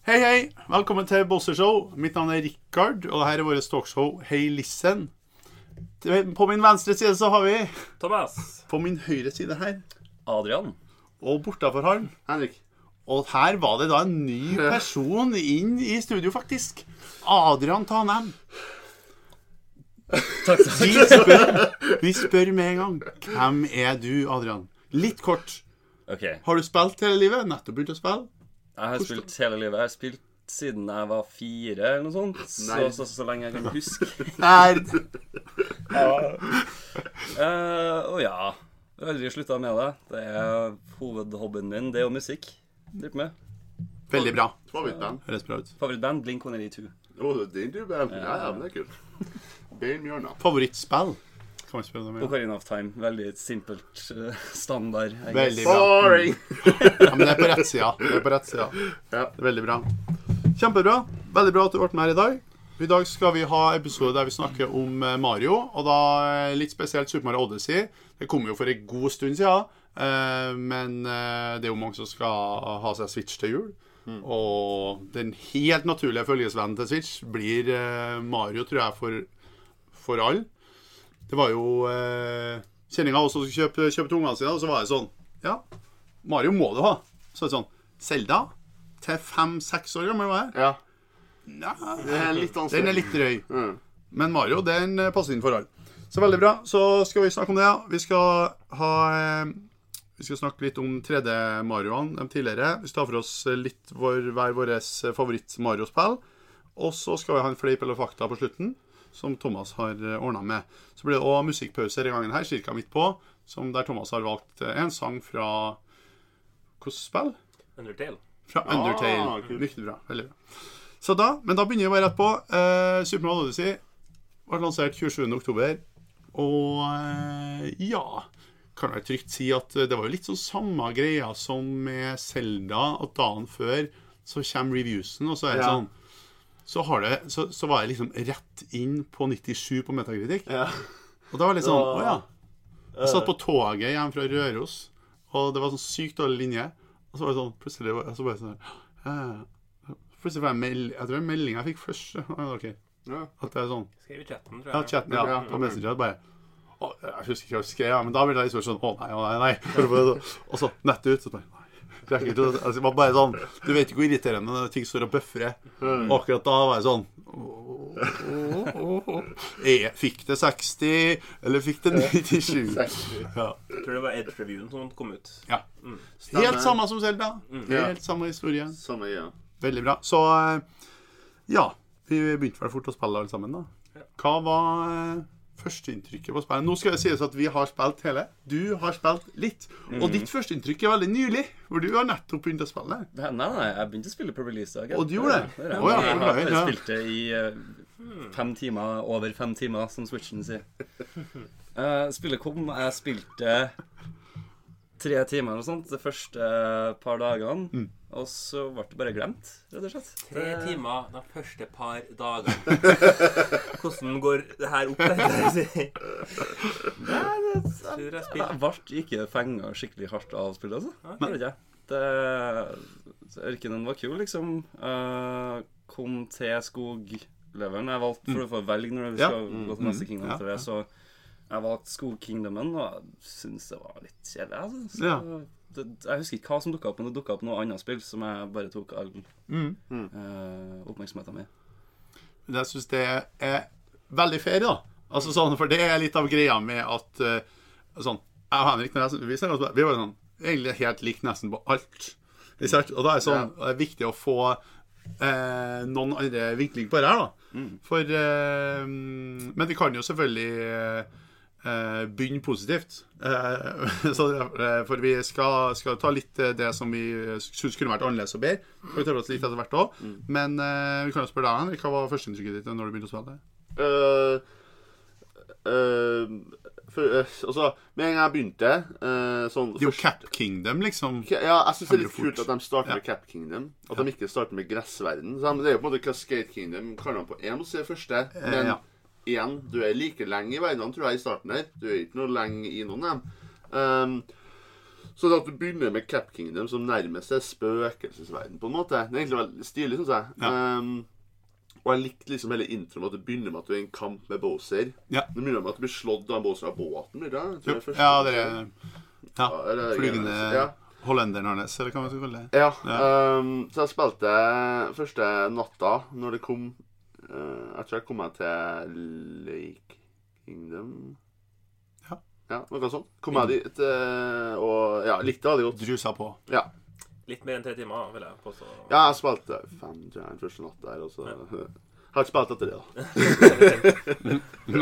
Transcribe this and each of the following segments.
Hei, hei! Velkommen til Bossershow. Mitt navn er Rikard, og dette er vårt talkshow Hei Listen. På min venstre side så har vi Thomas. På min høyre side her Adrian. og bortafor han Henrik. Og her var det da en ny person inn i studio faktisk. Adrian Tanem. Takk. Vi spør med en gang. Hvem er du, Adrian? Litt kort. Ok, Har du spilt hele livet? Nettopp begynt å spille? jeg har spilt hele livet. Jeg har spilt siden jeg var 4 eller noe sånt. Så lenge jeg kan huske. Nerd. Og ja, jeg har aldri sluttet med det. Det er hovedhobbyen min, det er jo musikk. Dritt med. Veldig bra. Favorittband. Høres bra ut. Favorittband, Blink-182. Det er du band. Ja, men det er kult. Bjørnbjørna. Favorittspill? Kan man spørre deg om? Ocarina of Time. Veldig simpelt standard. I guess. Veldig bra. Boring! Ja, men det er på rett sida. Det er på rett sida. Ja. Det er veldig bra. Kjempebra. Veldig bra at du ble med her i dag. I dag skal vi ha episode der vi snakker om Mario, og da litt spesielt Super Mario Odyssey. Det kom jo for en god stund siden, men det er jo mange som skal ha seg Switch til jul. Og den helt naturlige følgesvennen til Switch blir Mario, tror jeg, for alle. Det var jo kjenninga også som kjøpte ungene sine, og så var det sånn, ja, Mario må du ha. Så er det sånn, Zelda til 5-6 år gammel var jeg. Ja. Ja, Det er litt vanskelig. den er litt drøy. Mm. Men Mario, den passer inn for alle. Så veldig bra. Så skal vi snakke om det, ja. Vi skal snakke litt om 3D Marioene tidligere. Vi skal ta for oss litt hver våres favoritt Mario-spill. Og så skal vi ha en fleip eller fakta på slutten, som Thomas har ordnet med. Så blir det også musikkpauser i gangen her, cirka midt på, der Thomas har valgt en sang fra hvilket spill? Undertale. Fra Undertale. Kult. Riktig bra, veldig bra. Så men da begynner vi bare rett på. Super Mario Odyssey ble lansert 27. oktober. Og ja, kan jeg trygt si at det var jo litt sånn samme greia som med Zelda, at dagen før så kommer reviewsen, og så er det Ja. sånn, så var jeg liksom rett inn på 97 på Metacritic. Ja. Og da var det litt sånn, åja. Jeg satt på toget hjem fra Røros, og det var sånn sykt dårlig linje. Og så var det sånn, plutselig, så bare sånn, plutselig var jeg tror en melding jeg fikk først. Ok, Ja. at det er sånn. Skrev i chatten, tror Ja, jeg. chatten, ja, på Messenger, bare, jeg husker ikke hva jeg skrev, ja, men da ville jeg liksom sånn, nei. Og så nett ut, så bare, nei. Altså, det var bare sånn, du vet ikke hvor irriterende når ting står og bøffere. Og akkurat da var jeg sånn, fikk det 60, eller fikk det 97? Ja. Jeg tror det var Edge-reviewen som kom ut. Ja. Stemmer. Helt samme som Zelda. Ja. Helt samme historie. Samme, ja. Veldig bra. Så, ja, vi begynte vel fort å spille alle sammen da. Hva var førsteinntrykket på spillet? Nå skal det sies at vi har spilt hele. Du har spilt litt. Og ditt førsteinntrykk er veldig nylig, hvor du har nettopp begynt å spille. Nei, jeg begynte å spille på release-dag. Og du gjorde det? Ja, Å, ja, jeg har ja. spilt det i 5 timer, over 5 timer, som Switchen sier. Spillet kom, jeg spilte 3 timer eller sånt, de første par dagene, og så ble det bare glemt, rett og slett. 3 timer de første par dagene. Hvordan går det her opp? Jeg ble ikke fenget skikkelig hardt av spillet, altså. Det vet jeg. Ørkenen var kul, liksom. Kom til skogleveren. Jeg valgte for å få velge når vi skal gå til neste Kingdom etter det, så jeg valgte Skogkingdomen, og jeg synes det var litt kjedelig, altså. Ja. Jeg husker ikke hva som dukket opp, men det dukket opp noe annet spill som jeg bare tok all oppmerksomheten med. Jeg synes det er veldig fair da. Altså sånn, for det er litt av greia med at sånn, jeg og Henrik, vi var sånn, egentlig helt likt nesten på alt. Og da er det sånn, det er viktig å få noen andre vinkling på det her da. For, men vi kan jo selvfølgelig begynne positivt. For vi skal ta litt det som vi synes kunne vært annerledes og bedre. Vi tar oss litt etter hvert også. Men vi kan jo spørre deg, Henrik, hva var førsteinntrykket ditt når du begynte å spille det? Altså, med en gang jeg begynte sånn, Det er jo Cap Kingdom, liksom. Ja, jeg synes det er litt Fort. kult at de starter med Cap Kingdom. At de ikke starter med Gressverden. Så det er jo på en måte Cascade Kingdom kaller man på en måte det første. Men igjen, du er like lenge i verden, tror jeg, i starten her. Du er ikke noe lenge i noen av dem. Så det at du begynner med Cap Kingdom, som nærmest er spøkelsesverden, på en måte, det er egentlig veldig stilig, synes jeg. Ja. Og jeg likte liksom hele introen, at det begynner med at du er i en kamp med Bowser. Ja. Det begynner med at du blir slått av Bowser av båten, blir det? Ja, det er flygende hollenderen hans, eller hva man skal kalle det. Ja, så jeg spilte første natta, når det kom, jeg tror jeg kom meg til Lake Kingdom. Ja, noe sånt. Kom jeg dit, og ja, likte det veldig godt. Drusa på. Ja. Litt mer enn 3 timer, vil jeg påstå. Ja, jeg spilte 5, tror jeg, første natt der, og så... Jeg har ikke spilt etter det,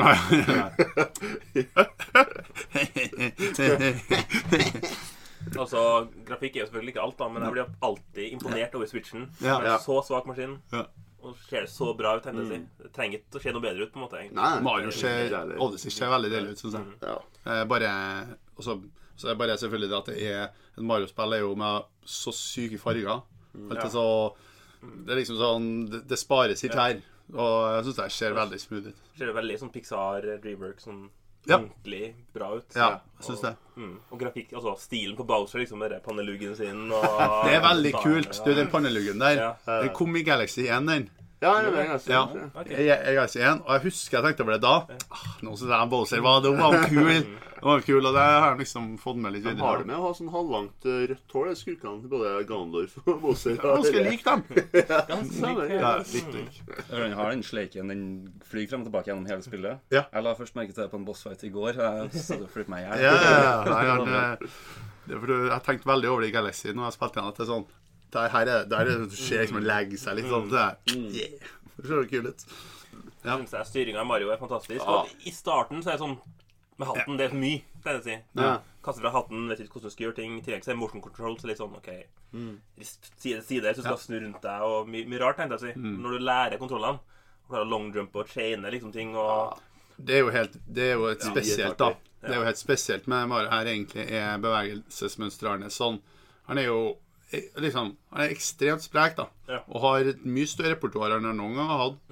da. Altså, grafikk er jo selvfølgelig ikke alt da, men jeg blir alltid imponert over Switchen. Med så svak maskin. Og ser det så bra ut, tenker jeg å si. Det trenger ikke å se noe bedre ut, på en måte. Nei, Mario Odyssey ser veldig deilig ut, synes jeg. Så er det bare selvfølgelig det at det er et Mario-spill er jo med så syke farger. Så det er liksom sånn, det sparer sitt her. Og jeg synes det ser veldig smooth ut. Ser det veldig sånn Pixar, Dreamworks, sånn ordentlig bra ut. Ja, jeg synes det. Og grafikk, altså stilen på Bowser, liksom med panneluggen sin. Og det er veldig kult. Du, den panneluggen der, den kom i Galaxy 1, den. Ja, det er Galaxy 1. Galaxy 1, og jeg husker jeg tenkte over det da. Nå synes jeg Bowser var kul. Det var kul, og det har jeg liksom fått med litt videre. De har det med å ha sånn halvlangt rødt hår, det skurkene, både Ganondorf og Bowser. Ganske lik dem. Litt lik. Den har den sleiken, den flyger frem og tilbake gjennom hele spillet. Ja. Jeg la først merke til det på en bossfight i går, så det flyttet meg i jeg tenkte veldig over det i Galaxy når jeg spilte igjen, at det er sånn, der er det skjer liksom å legge seg litt sånn, det ser kul ut. Jeg synes styringen av Mario er fantastisk, og i starten så er det sånn, med hatten, det er så mye, det er det å si. Kaster fra hatten, vet ikke hvordan du skal gjøre ting, i tillegg så er motion control, så litt sånn, ok, side, så skal snu rundt deg, og mye rart, tenkte jeg å si. Når du lærer kontrollene, og klarer long jump og chaine liksom ting, og... Det er jo et spesielt da. Det er jo helt spesielt med Mario her, egentlig, er bevegelsesmønstrene sånn. Han er jo liksom, han er ekstremt sprek da, og har et mye større repertoar enn han noen gang har hatt.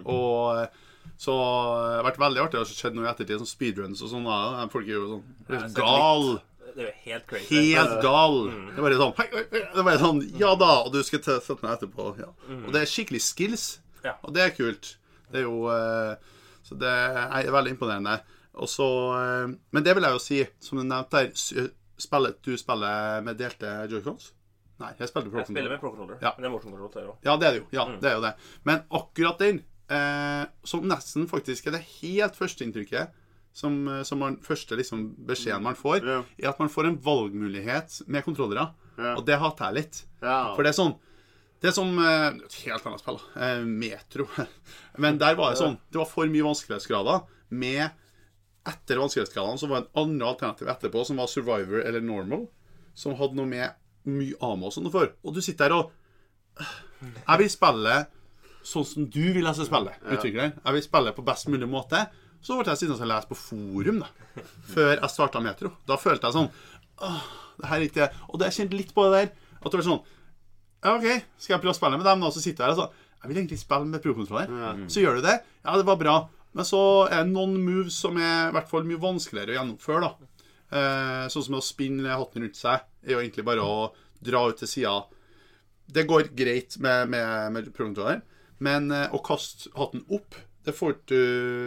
Og så det har vært veldig artig å se noe i ettertid, sånn speedruns og sånn, folk er jo sånn gal. Det er jo helt crazy. Helt gal. Det er bare sånn, det er bare sånn, ja da, og du skal sette meg etterpå. Og det er skikkelig skills, og det er kult. Det er jo, så det er veldig imponerende. Og så, men det vil jeg jo si, som du nevnte der, du spiller med delte Joy-Cons? Nei, jeg spiller med Pro Controller. Jeg spiller med Pro Controller, men det er motion control der også. Ja, det er det jo, det er jo det. Men akkurat den, som nesten faktisk er det helt første inntrykket, som man første liksom, beskjeden man får, er at man får en valgmulighet med kontrollere, og det hater jeg litt. For det er sånn, det er som et helt annet spill, Metro. Men der var det sånn, det var for mye vanskelighetsgrader, med etter vanskelighetsgradene så var en annen alternativ etterpå, som var Survivor eller Normal, som hadde noe med mye ammo og sånn for. Og du sitter der og jeg vil spille sånn som du vil jeg skal spille, utvikleren. Jeg vil spille på best mulig måte. Så ble jeg sittende og lese på forum da, før jeg startet Metro. Da følte jeg sånn, det her er ikke det. Og det jeg kjente litt på det der, at det var sånn, ja ok, skal jeg prøve å spille med dem nå? Så sitter jeg der og sånn, jeg vil egentlig spille med Pro-kontroller. Så gjør du det. Ja, det var bra. Men så er det noen moves som er i hvert fall mye vanskeligere å gjennomføre da. Sånn som å spinne hatten rundt seg er jo egentlig bare å dra ut til siden. Det går greit med Pro-kontroller, men å kaste hatten opp, det får du...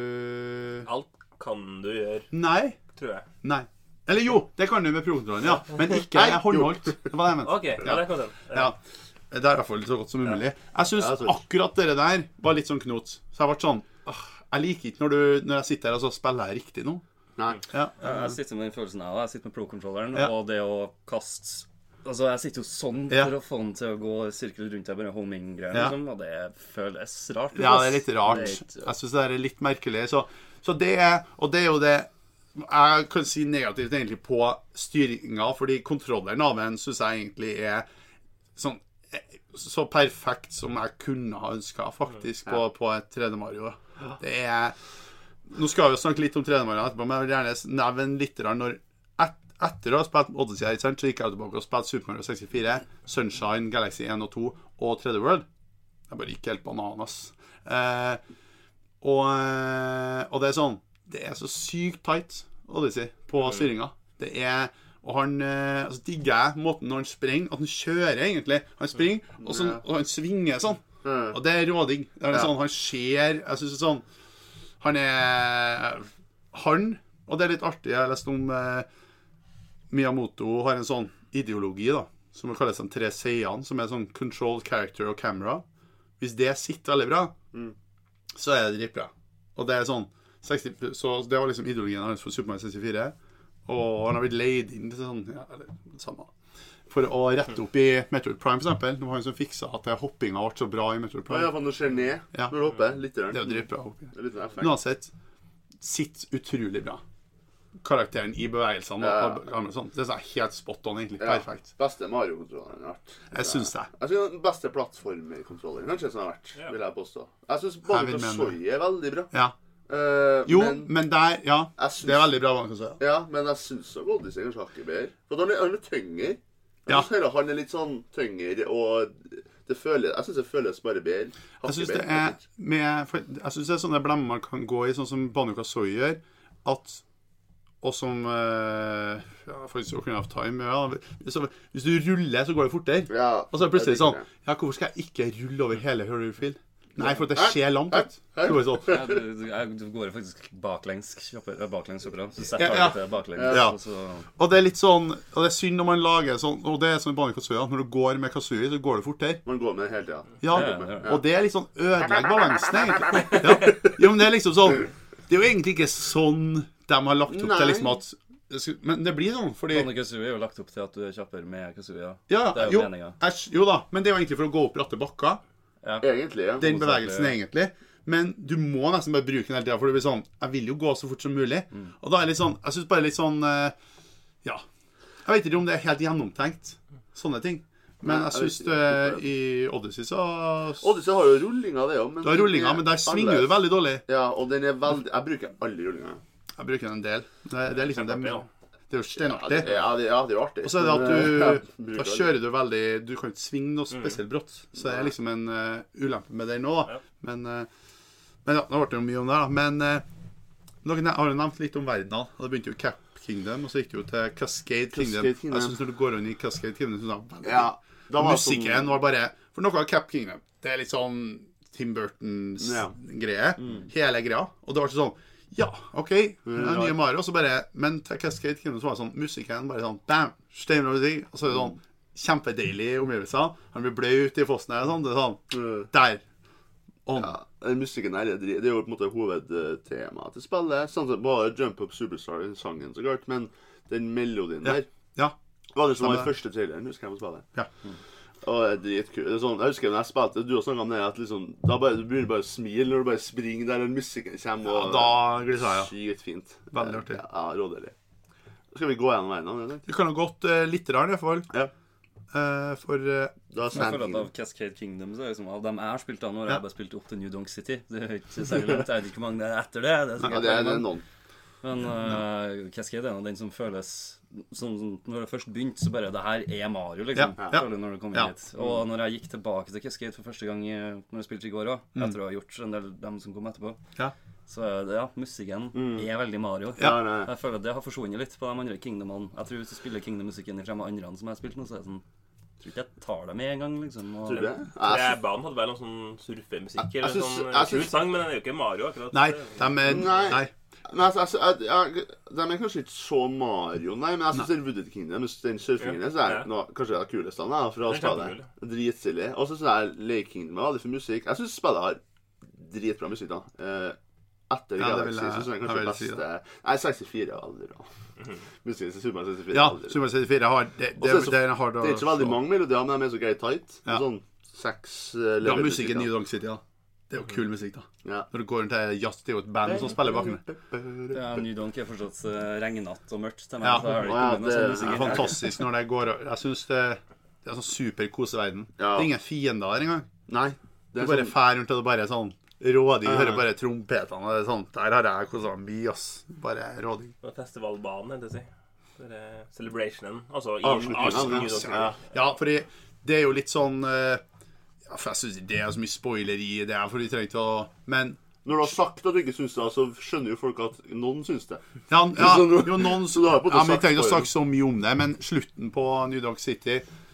Alt kan du gjøre. Nei. Tror jeg. Nei. Eller jo, det kan du med Pro-kontrollen, ja. Men ikke håndholdt. Det var det jeg mente. Ok, ja, det kan den. Ja. Det er i hvert fall så godt som umulig. Jeg synes akkurat det der var litt sånn knot. Så jeg ble sånn, jeg liker ikke når jeg sitter her og så spiller jeg riktig nå. Nei. Jeg sitter med den følelsen av, jeg sitter med Pro-kontrolleren, og det å kaste... Altså, jeg sitter jo sånn for å få den til å gå sirkel rundt deg, bare homing-greier, liksom, og det føles rart. Ja, det er litt rart. Jeg synes det er litt merkelig. Så det er, og det er jo det, jeg kan si negativt egentlig på styringen, fordi kontrolleren av den synes jeg egentlig er sånn, så perfekt som jeg kunne ha ønsket faktisk på et 3D Mario. Det er, nå skal vi jo snakke litt om 3D Mario etterpå, men jeg vil gjerne nevne litt når etter å ha spilt Odyssey, så gikk jeg tilbake og spilt Super Mario 64, Sunshine, Galaxy 1 og 2 og 3D World. Jeg bare gikk helt bananas. Og det er sånn, det er så sykt tight, Odyssey, på styringen. Det er, Og han altså, digger jeg måten når han springer, at han kjører egentlig. Han springer, og han svinger sånn. Og det er rådigg. Det er sånn, han ser, jeg synes det er sånn, og det er litt artig, jeg har lest om Miyamoto har en sånn ideologi da, som kalles de 3 C-ene, som er sånn control, character og camera. Hvis det sitter veldig bra, så er det dritbra. Og det er sånn, så det var liksom ideologien hans for Super Mario 64, og han har blitt leid inn til sånn, ja, eller samme, for å rette opp i Metroid Prime for eksempel. Det var han som fikset at hoppingen ble så bra i Metroid Prime. Ja, for når du ser ned, når du hopper, litt rart. Det er jo dritbra hopping. Det er litt effekt. Uansett, sitter utrolig bra. Karakteren i bevegelsene og sånt. Det er helt spot on, egentlig. Perfekt. Beste Mario-kontrolleren har vært. Jeg synes det. Jeg synes den beste plattformkontrolleren kanskje som har vært, vil jeg påstå. Jeg synes Banjo-Kazooie er veldig bra. Ja. Men der, ja, det er veldig bra Banjo-Kazooie. Ja, men jeg synes også Odyssey er kanskje hakket bedre. For han er tyngre. Jeg synes han er litt sånn tyngre, og jeg synes det føles bare bedre. Jeg synes det er sånne blemmer man kan gå i, sånn som Banjo-Kazooie gjør, og som faktisk Ocarina of Time hvis du ruller så går det fortere og så er det plutselig sånn hvorfor skal jeg ikke rulle over hele Hyrule Field? Nei, for det skjer langt du går faktisk baklengs kjøpere så setter du til baklengs og det er litt sånn og det er synd når man lager sånn og det er sånn i Banjo-Kazooie når du går med Kazooie så går det fortere man går med det hele tiden og det er litt sånn ødelegg balansen egentlig jo, men det er liksom sånn det er jo egentlig ikke sånn de har lagt opp til liksom at men det blir sånn fordi Banjo-Kazooie er jo lagt opp til at du kjøper med Kazooie det er jo meningen jo da, men det er jo egentlig for å gå opp bratte bakker egentlig, den bevegelsen egentlig men du må nesten bare bruke den hele tiden for det blir sånn, jeg vil jo gå så fort som mulig og da er det litt sånn, jeg synes bare litt sånn jeg vet ikke om det er helt gjennomtenkt sånne ting men jeg synes i Odyssey så Odyssey har jo rullinga det jo du har rullinga, men der svinger du veldig dårlig og den er veldig, jeg bruker aldri rullinga jeg bruker en del det er liksom det er jo steinartig det er jo artig og så er det at da kjører du veldig du kan ikke svinge noe spesielt brått så det er liksom en ulempe med det nå men ja, nå ble det jo mye om det men dere har jo nevnt litt om verden og det begynte jo Cap Kingdom og så gikk det jo til Cascade Kingdom jeg synes når du går inn i Cascade Kingdom så da musikken var bare for noe av Cap Kingdom det er litt sånn Tim Burtons greie hele greia og det var sånn ok, nye Mario, så bare, men til Cascade Kingdom så var det sånn, musikken bare sånn, bam, stemmer og ting, og så er det sånn, kjempedeilig omgivelser, han blir bløt i fossen her, sånn, det er sånn, der, den musikken her, det er jo på en måte hovedtema til spillet, sånn som bare Jump Up Superstar i sangen så klart, men den melodien der, var det som var i første traileren, husker jeg på spillet, og det er dritkul. Det er sånn, jeg husker når jeg spilte, du har snakket om det, at liksom, du begynner bare å smile når du bare springer der og musikken kommer, og da glisser jeg, sykt fint. Veldig artig. Ja, rådelig. Skal vi gå gjennom veien? Vi kan ha gått litt rart i hvert fall. For jeg føler at av Cascade Kingdom så er liksom, av dem jeg har spilt av nå, har jeg bare spilt opp til New Donk City. Det er ikke særlig langt, jeg vet ikke hvor mange det er etter det. Det er noen. Men Cascade er en av den som føles sånn, når det først begynte så bare det her er Mario liksom når det kom inn hit og når jeg gikk tilbake til Cascade for første gang når jeg spilte i går også etter å ha gjort en del dem som kom etterpå så musikken er veldig Mario jeg føler at det har forsvunnet litt på de andre Kingdomene jeg tror hvis du spiller Kingdom-musikken fra de andre som jeg har spilt nå så er det sånn jeg tror ikke jeg tar det med en gang liksom tror du det? Banen hadde vel noen sånn surfemusikk eller sånn kul sang men den er jo ikke Mario akkurat nei men de er kanskje ikke så Mario men jeg synes det er Wooded Kingdom den surfingen så er det kanskje det kuleste fra spillet dritsillig og så synes jeg Lake Kingdom er veldig for musikk jeg synes spillet har dritbra musikk da etter Galaxy så synes jeg kanskje beste nei 64 er veldig bra musikken til Super Mario 64 Super Mario 64 har det er ikke så veldig mange melodier men de er så greit tight sånn 6 musikken i New Donk City det er jo kul musikk da når du går rundt til jazz det er jo et band som spiller bakgrunnen New Donk er fortsatt regnatt og mørkt til meg det er fantastisk når det går jeg synes det er sånn super koseverden det er ingen fiender der engang nei du bare fær rundt og det bare er sånn rådig, hører bare trompetene og det er sånn, der har jeg koset mye bare rådig festivalbanen det er celebrationen altså i New Donk fordi det er jo litt sånn for jeg synes det er så mye spoiler i det for de trenger ikke å men Når du har sagt at du ikke syns det, så skjønner jo folk at noen syns det. Ja, jo, noen Så du har på en måte vi sagt trenger ikke å spoiler. snakke så mye om det, men slutten på New York City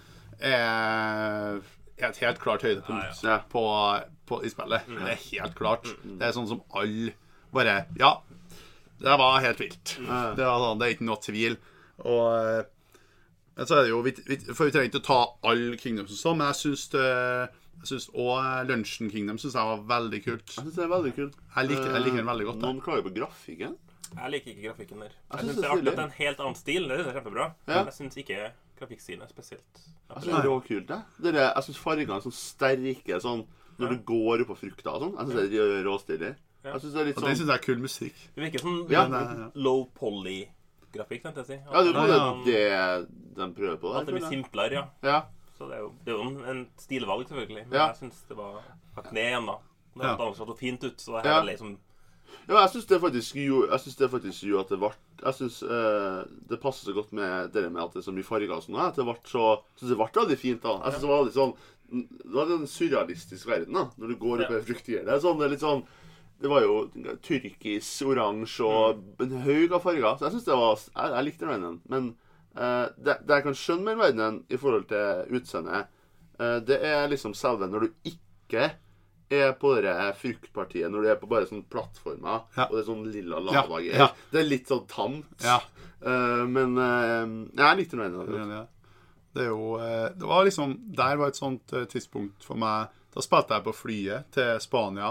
er et helt klart høydepunkt Ja. i spillet. Det er helt klart. Det er sånn som alle bare Ja, det var helt vilt. Det er ikke noe tvil. Og men så er det jo for vi trenger ikke å ta alle Kingdoms og sånn, men jeg synes også Luncheon Kingdom synes jeg var veldig kult. Jeg synes det er veldig kult. Jeg liker den veldig godt. Noen klager på grafikken. Jeg liker ikke grafikken der. Jeg Jeg synes synes det er det er artig at det er en helt annen stil. Det er kjempebra. Ja. Men jeg synes ikke grafikkstilen er spesielt. Jeg synes det er råkult, det. Jeg synes fargene er sånn sterke, sånn, når du går opp på frukta og sånn. Jeg synes det er råstilig. Jeg synes det er litt Og det sånn... synes jeg er kul musikk. Det virker som Ja. low poly-grafikk, tenkte jeg å si. Ja, det er både Ja. det de prøver på At det der, blir tror jeg. simplere, ja. Ja. Så det er jo en stilvalg, selvfølgelig. Men Ja. jeg synes det var kne igjen, da. Det Ja. hadde så fint ut, så det Ja. er veldig som... Ja, jeg synes det faktisk gjorde at det ble... Jeg synes det passer så godt med det med at det er så mye farger og sånn, at det ble så... Jeg synes det ble veldig fint, da. Jeg synes det var litt sånn... Det var en surrealistisk verden, da, når du går opp i fruktgjerdet. Det er litt sånn... Det var jo turkis, oransje og en høy av farger. Så jeg synes det var... Jeg likte den verdenen. Men det jeg kan skjønne med den verdenen i forhold til utseendet, det er liksom selve når du ikke er på det fruktpartiet, når du er på bare sånne plattformer, og det er sånn lilla lava-greier. Ja. Det er litt sånn tamt. Ja. Men jeg likte den verdenen. Ja. Det er jo det var liksom der var et sånt tidspunkt for meg. Da spilte jeg på flyet til Spania,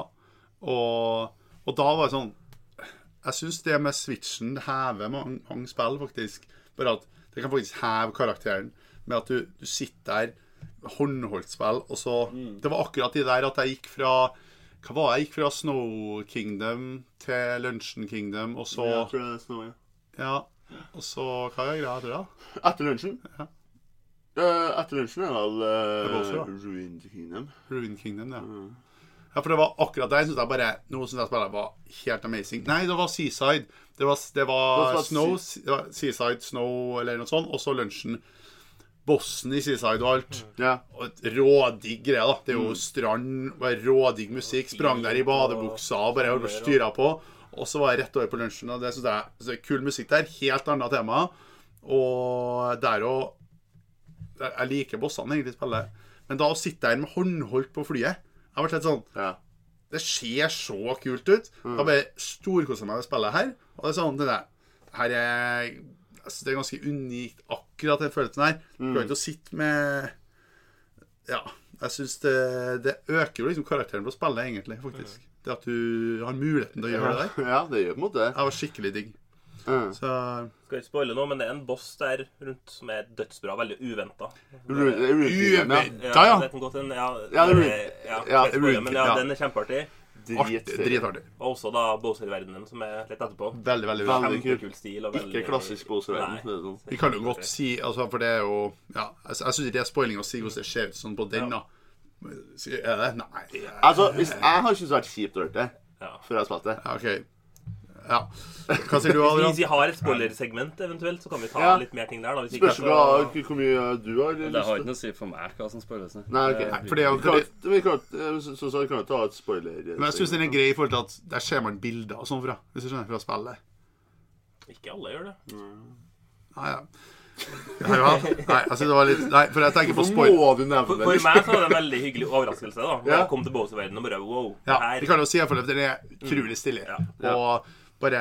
og da var det sånn jeg synes det med Switchen hever mange spill faktisk, bare at det kan faktisk heve karakteren med at du sitter der håndholdt spill, og så det var akkurat de der at jeg gikk fra jeg gikk fra Snow Kingdom til Luncheon Kingdom, og så Jeg tror det er Snow, ja, og så hva er greia etter da? Etter lunsjen? Ja. Etter lunsjen er var også vel da. Ruined Kingdom. Ruined Kingdom, ja. Ja, for det var akkurat der, synes jeg bare, noe som jeg spillet var helt amazing. Nei, det var Seaside. Det var Snow, det var Seaside, Snow, eller noe sånt, og så Luncheon. Bossen i Seaside og alt. Ja. Og et rådigg greie, da. Det er jo strand, bare rådigg musikk, sprang der i badebuksa og bare holdt på å styre på. Og så var jeg rett over på Luncheon, og det synes jeg så kul musikk der. Helt annet tema. Og der også, jeg liker bossene egentlig i spillet. Men da å sitte der med håndholdt på flyet, jeg har vært litt sånn, det ser så kult ut. Jeg har bare storkoset meg med spillet her. Og det er sånn, det her er... Jeg synes det er ganske unikt akkurat den følelsen her. Du kan ikke sitte med... Ja, jeg synes det øker jo liksom karakteren på spillet egentlig, faktisk. Det at du har muligheten til å gjøre det der. Ja, det gjør på en måte det. Jeg var skikkelig digg. Så... Skal ikke spoile noe, men det er en boss der rundt som er dødsbra, veldig uventet. Uventet, Ja, ja. det kan godt hende. Ja, det er Men ja, ja. den er kjempeartig. Dritartig. Og også da Bowser-verdenen, som er litt etterpå. Veldig, veldig bra. Veldig kult. Kjempekul stil. Og veldig... Ikke klassisk Bowser-verden. Nei. Sånn. Vi kan jo godt si, altså, for det er jo... Ja, jeg synes ikke det er spoiling å si hvordan det ser ut sånn på den, da. Er det? Nei. Altså, jeg har ikke så vært kjipt å høre det før jeg har spilt det. Ja, ok. Ja. Hva sier du, Adrian? Hvis vi har et spoilersegment eventuelt, så kan vi ta Ja. litt mer ting der da. Hvis ikke, Spørs hvor mye du har Det lyst har til. ikke noe å si for meg hva som spoiles. Nei, ok. For det er jo... Vi kan jo ta et spoiler. Men jeg synes den er grei i forhold til at der ser man bilder og sånn fra, hvis du skjønner, fra spillet. Ikke alle gjør det. Nei, ja. Nei, jeg synes det var litt... Nei, for jeg tenker på Hvorfor spoil... må du nevne For det? meg så var det en veldig hyggelig overraskelse da. Når Ja. jeg kom til Bowser-verdenen og bare, wow, Ja, her... vi kan jo si for at den er utrolig stilig. Ja. Og bare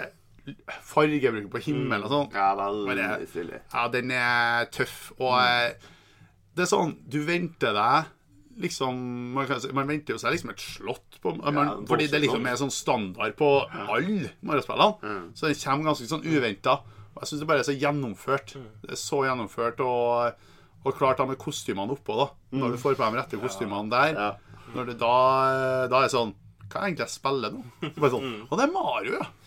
fargebruket på himmelen og sånn. Ja, veldig stilig. Ja, den er tøff. Og det er sånn, du venter deg liksom, man venter jo seg liksom et slott på, fordi det liksom er sånn standard på alle Mario-spillene. Så den kommer ganske sånn uventet. Og jeg synes det bare er så gjennomført. Det er så gjennomført, og klart da med kostymene oppå da. Når du får på de rette kostymene der, når det da er det sånn, hva er egentlig jeg spiller nå? Det er bare sånn, og det er Mario, ja.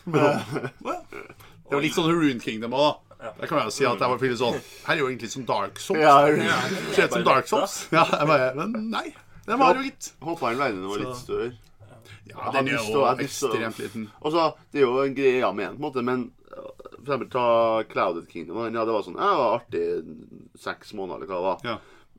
Det er jo litt sånn Ruined Kingdom også, da. Der kan jeg jo si at jeg var sånn, her er jo egentlig som Dark Souls. Ja, Ser ut som Dark Souls. Ja, jeg bare, men nei, det er Mario, gitt. håper den verden var litt større. Ja, den er jo ekstremt liten. Og så, det er jo en greie med en, på en måte, men for eksempel ta Clouded Kingdom. Ja, det var sånn, det var artig 6 måneder, eller hva det var. Ja.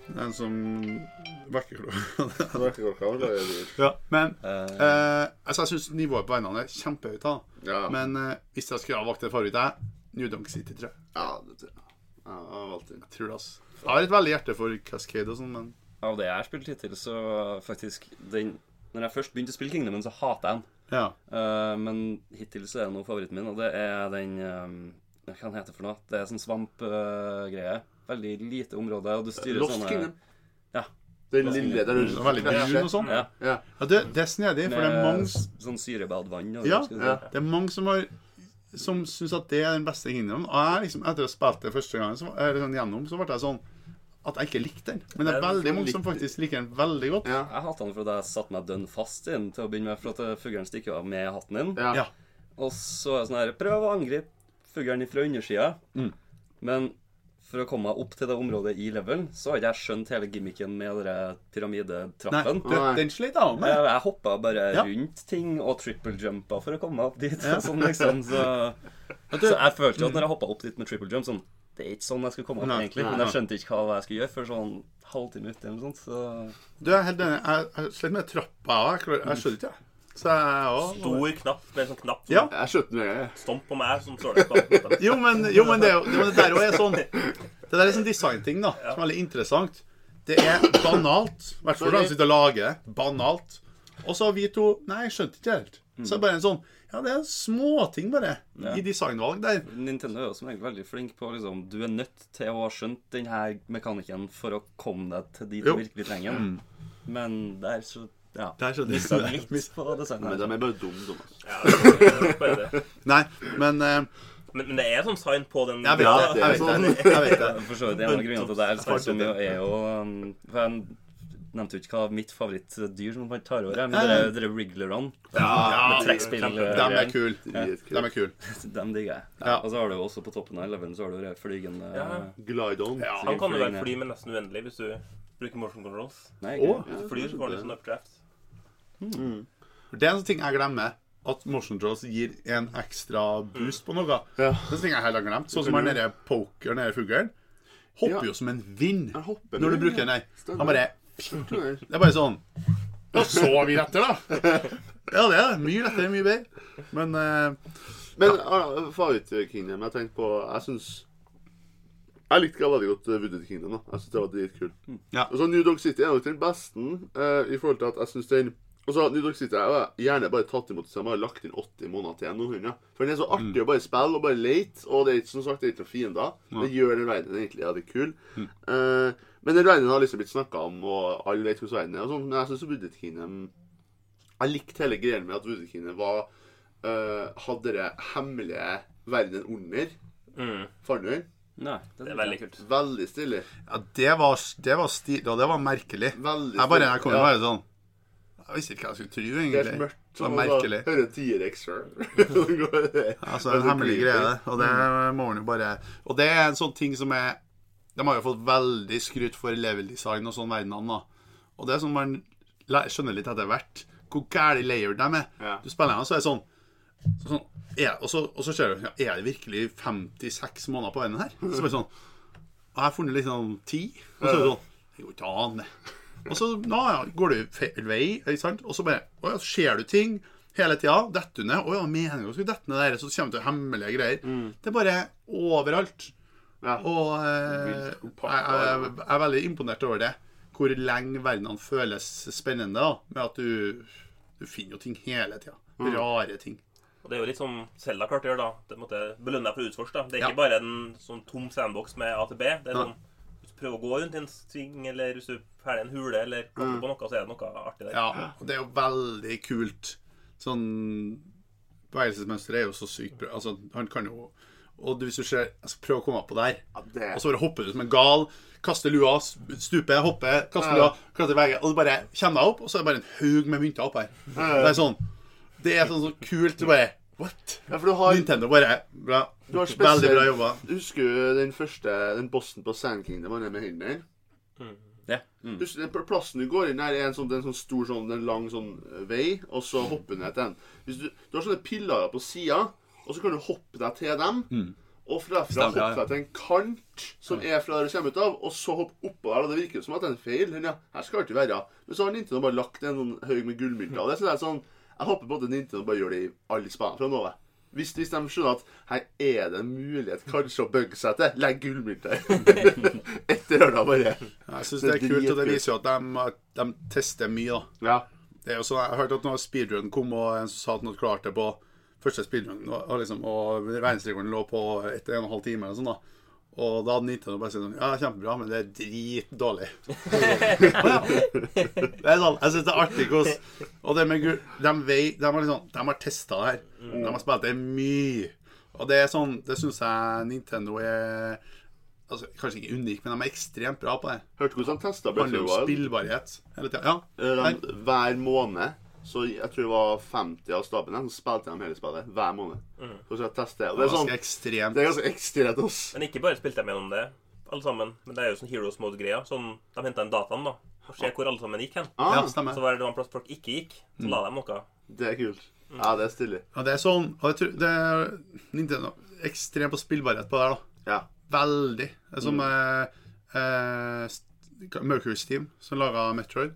En som Vekkerklokka. Ja, men altså, jeg synes nivået på vennene er kjempehøyt da. Ja. Men hvis jeg skulle ha valgt en favoritt, New Donk City, tror jeg. Ja, det tror jeg. Ja, jeg har valgt den. Jeg tror det, altså. Jeg har et veldig hjerte for Cascade og sånn, men... Av det jeg har spilt hittil, så faktisk når jeg først begynte å spille Kingdomen, så hater jeg den. Ja. Men hittil så er det noe favoritten min, og det er den hva kan det hete for noe? Det er sånn svamp-greie. Veldig lite område, og du styrer Lost sånne... Kingdom. Ja. Det lille der du... Veldig brun og sånn. Ja. Ja. Ja, det er snedig, for det er mange... Sånn syrebadvann. Ja, Ja. det er mange som synes at det er den beste Kingdom. Og jeg liksom, etter å ha spilt det første gang, sånn gjennom, så ble jeg sånn at jeg ikke likte den. Men det er veldig mange som faktisk liker den veldig godt. Ja. Jeg hatet den fordi jeg satt meg dønn fast inn til å begynne med, for at fuglen stikker av med hatten din. Ja. Ja. Og så er det sånn her, prøv å angripe fuglen fra undersiden. Men for å komme meg opp til det området i level, så har ikke jeg skjønt hele gimmicken med denne Nei, pyramidetrappen. den slet jeg av med. Jeg hoppet bare Ja. rundt ting og triple-jumpa for å komme meg opp dit. Sånn liksom, så jeg følte jo at når jeg hoppet opp dit med triple-jump, sånn, det er ikke sånn jeg skulle komme opp Nei. egentlig. Men jeg skjønte ikke hva jeg skulle gjøre for sånn halvtime ut eller noe sånt. Så... Du er helt enig. Jeg slet med trappa, jeg skjønner ikke det. Så jeg også... Stor knapp med en sånn knapp som Ja. Jeg skjønte den, jeg. stomp på meg, som står det på knappen. Jo, men det er jo det der også er sånn. Det der er sånn designting da, som er veldig interessant. Det er banalt. I hvert fall når han sitter og lager det. Banalt. Og så vi to, nei, jeg skjønte ikke helt. Så det er bare en sånn, ja, det er småting bare i designvalg der. Nintendo er jo som egentlig veldig flink på liksom, du er nødt til å ha skjønt denne mekanikken for å komme deg til dit du Jo. virkelig trenger den. Men der så, ja, Der så det mistet litt på Men designet. de er bare dumme. Ja, det er bare det. Nei, men Men det er sånn sign på den... jeg vet det. Jeg vet det. For så vidt, en av grunnene til at jeg elsker det så mye er jo for jeg nevnte jo ikke hva mitt favorittdyr som man tar over er, men det er Wrigglerene. Med trekkspill. De er kul. Dritkul. De er kul. Dem digger jeg. Ja. Og så har du jo også på toppen av 11 så har du det flygende... Ja. Glide-on. Ja. Han kan jo være fly med nesten uendelig hvis du bruker motion controls. Nei, Å. ikke. Hvis du flyr, så får du sånn updraft. Det er en sånn ting jeg glemmer, at motion controls gir en ekstra boost på noe. Ja. Det er en ting jeg helt har glemt. Sånn som han nede poker nede fuglen. Hopper Ja. jo som en vind Jeg hopper når du med. bruker den der. Stemmer. Han bare... Stemmer. Det er bare sånn. Da så vi lettere, da. Ja, det er mye lettere, mye bedre. Men Men favoritt-Kingdom jeg tenkte på, jeg synes jeg likte veldig godt Wooded Kingdom da. Jeg synes det var dritkult. Ja. Og så New Donk City er nok den beste i forhold til at jeg synes den... Og så New Donk City er jo gjerne bare tatt imot, så jeg har bare lagt inn 80 måneder til noen hunder. For den er så artig å bare spille og bare lete, og det er ikke som sagt, det er ikke noen fiender. Det gjør den verden egentlig jævlig kul. Men den verden har liksom blitt snakket om, og alle vet hvordan verden er og sånn. Men jeg synes Wooded Kingdom... Jeg likte hele greien med at Wooded Kingdom var... hadde det hemmelige verden under. Fant du den? Nei, Det er veldig kult. Veldig stilig. ja, det var stilig, og det var merkelig. Veldig Jeg kom jo Ja. bare sånn... Jeg visste ikke hva jeg skulle tro, Det er egentlig. mørkt. Det var merkelig. Hører T-rex Altså, en hemmelig greie det. Og det må man jo bare... Og det er en sånn ting som er... De har jo fått veldig skryt for level design og sånn verdenene, da. Og det er sånn man skjønner litt etter hvert hvor gærlig layered de er. Ja. Du spiller den, så er det sånn og så ser du, ja, er det virkelig 56 måneder på verden her? Så er det sånn, jeg har funnet litt sånn 10. Og så er det sånn, det går ikke an det. Og så, ja, går du feil vei, ikke sant? Og så bare, ja, så ser du ting hele tiden, detter du ned, ja, meningen å skulle dette ned der, så kommer det til hemmelige greier. Det er bare overalt. Ja. Og jeg er veldig imponert over det. Hvor lenge verdenene føles spennende da, med at du finner jo ting hele tiden. Rare ting. Og det er jo litt som Zelda klarte å gjøre da. Det måtte belønne deg for å utforske da. Det er ikke Ja. bare en sånn tom sandbox med A til B. Det er Ja. sånn, hvis du prøver å gå rundt i en sving, eller hvis du ferdig en hule, eller klatre på noe, så er det noe artig der. Ja, og det er jo veldig kult. Sånn bevegelsesmønsteret er jo så sykt bra. Altså, han kan jo... Og hvis du ser, altså, prøv å komme opp på der. det- Og så bare hopper du som en gal, kaster lua, stuper, hopper, kaster lua, kaster veggen, og du bare kommer deg opp, og så er det bare en haug med mynter opp her. Det er sånn så kult. Du bare, what? Ja, for du har... Nintendo bare, bra. Du har Veldig bra jobba. Du husker jo den bossen på Sand Kingdom, han er med hendene. Ja. Husker den plassen du går inn der er en sånn stor, en lang sånn vei, og så hopper du ned til den. Hvis du har sånne pillarer på siden, og så kan du hoppe deg til dem, og fra hoppe deg til en kant som er fra der du kommer ut av, og så hoppe oppå der, og det virker som at det er en feil. Ja, her skal det ikke være. Men så har Nintendo bare lagt en sånn høy med gullmynter, og det er sånn, jeg håper på at Nintendo bare gjør det i alle spillene fra nå av. Hvis de skjønner at her er det en mulighet kanskje å bøgge seg til, legg gullmynter. Etter det bare. Jeg synes det er kult, og det viser jo at de tester mye, da. Ja. Det er jo så, jeg har hørt at når speedrun kom, og en som sa at noe klarte det på første speedrun, og verdensrekorden lå på 1,5 time eller sånn da. Og da hadde Nintendo bare sagt sånn, ja, kjempebra, men det er dritdårlig. Det er sånn, jeg synes det er artig hvordan, og det med de har testet det her. De har spilt det mye. Og det er sånn, det synes jeg Nintendo er, altså, kanskje ikke unik, men de er ekstremt bra på det. Hørte hvordan de testet Det handler om spillbarhet hele tiden. Ja. Hver måned, så jeg tror det var 50 av staben, så spilte de hele spillet hver måned. Så skal jeg teste det. Og det er ganske ekstremt. Det er ganske ekstremt oss. Men ikke bare spilte de gjennom det, alle sammen. Men det er jo sånn Heroes Mode-greia. Sånn, de hentet en dataen da, og se hvor alle sammen gikk hen. Ja, stemmer. Så var det en plass folk ikke gikk, så la de noe. Det er kult. Ja, det er stilig. Ja, det er sånn, og jeg tror, det er Nintendo ekstremt på spillbarhet på det her da. Ja. Veldig. Det er som Mercury Steam, som laget Metroid.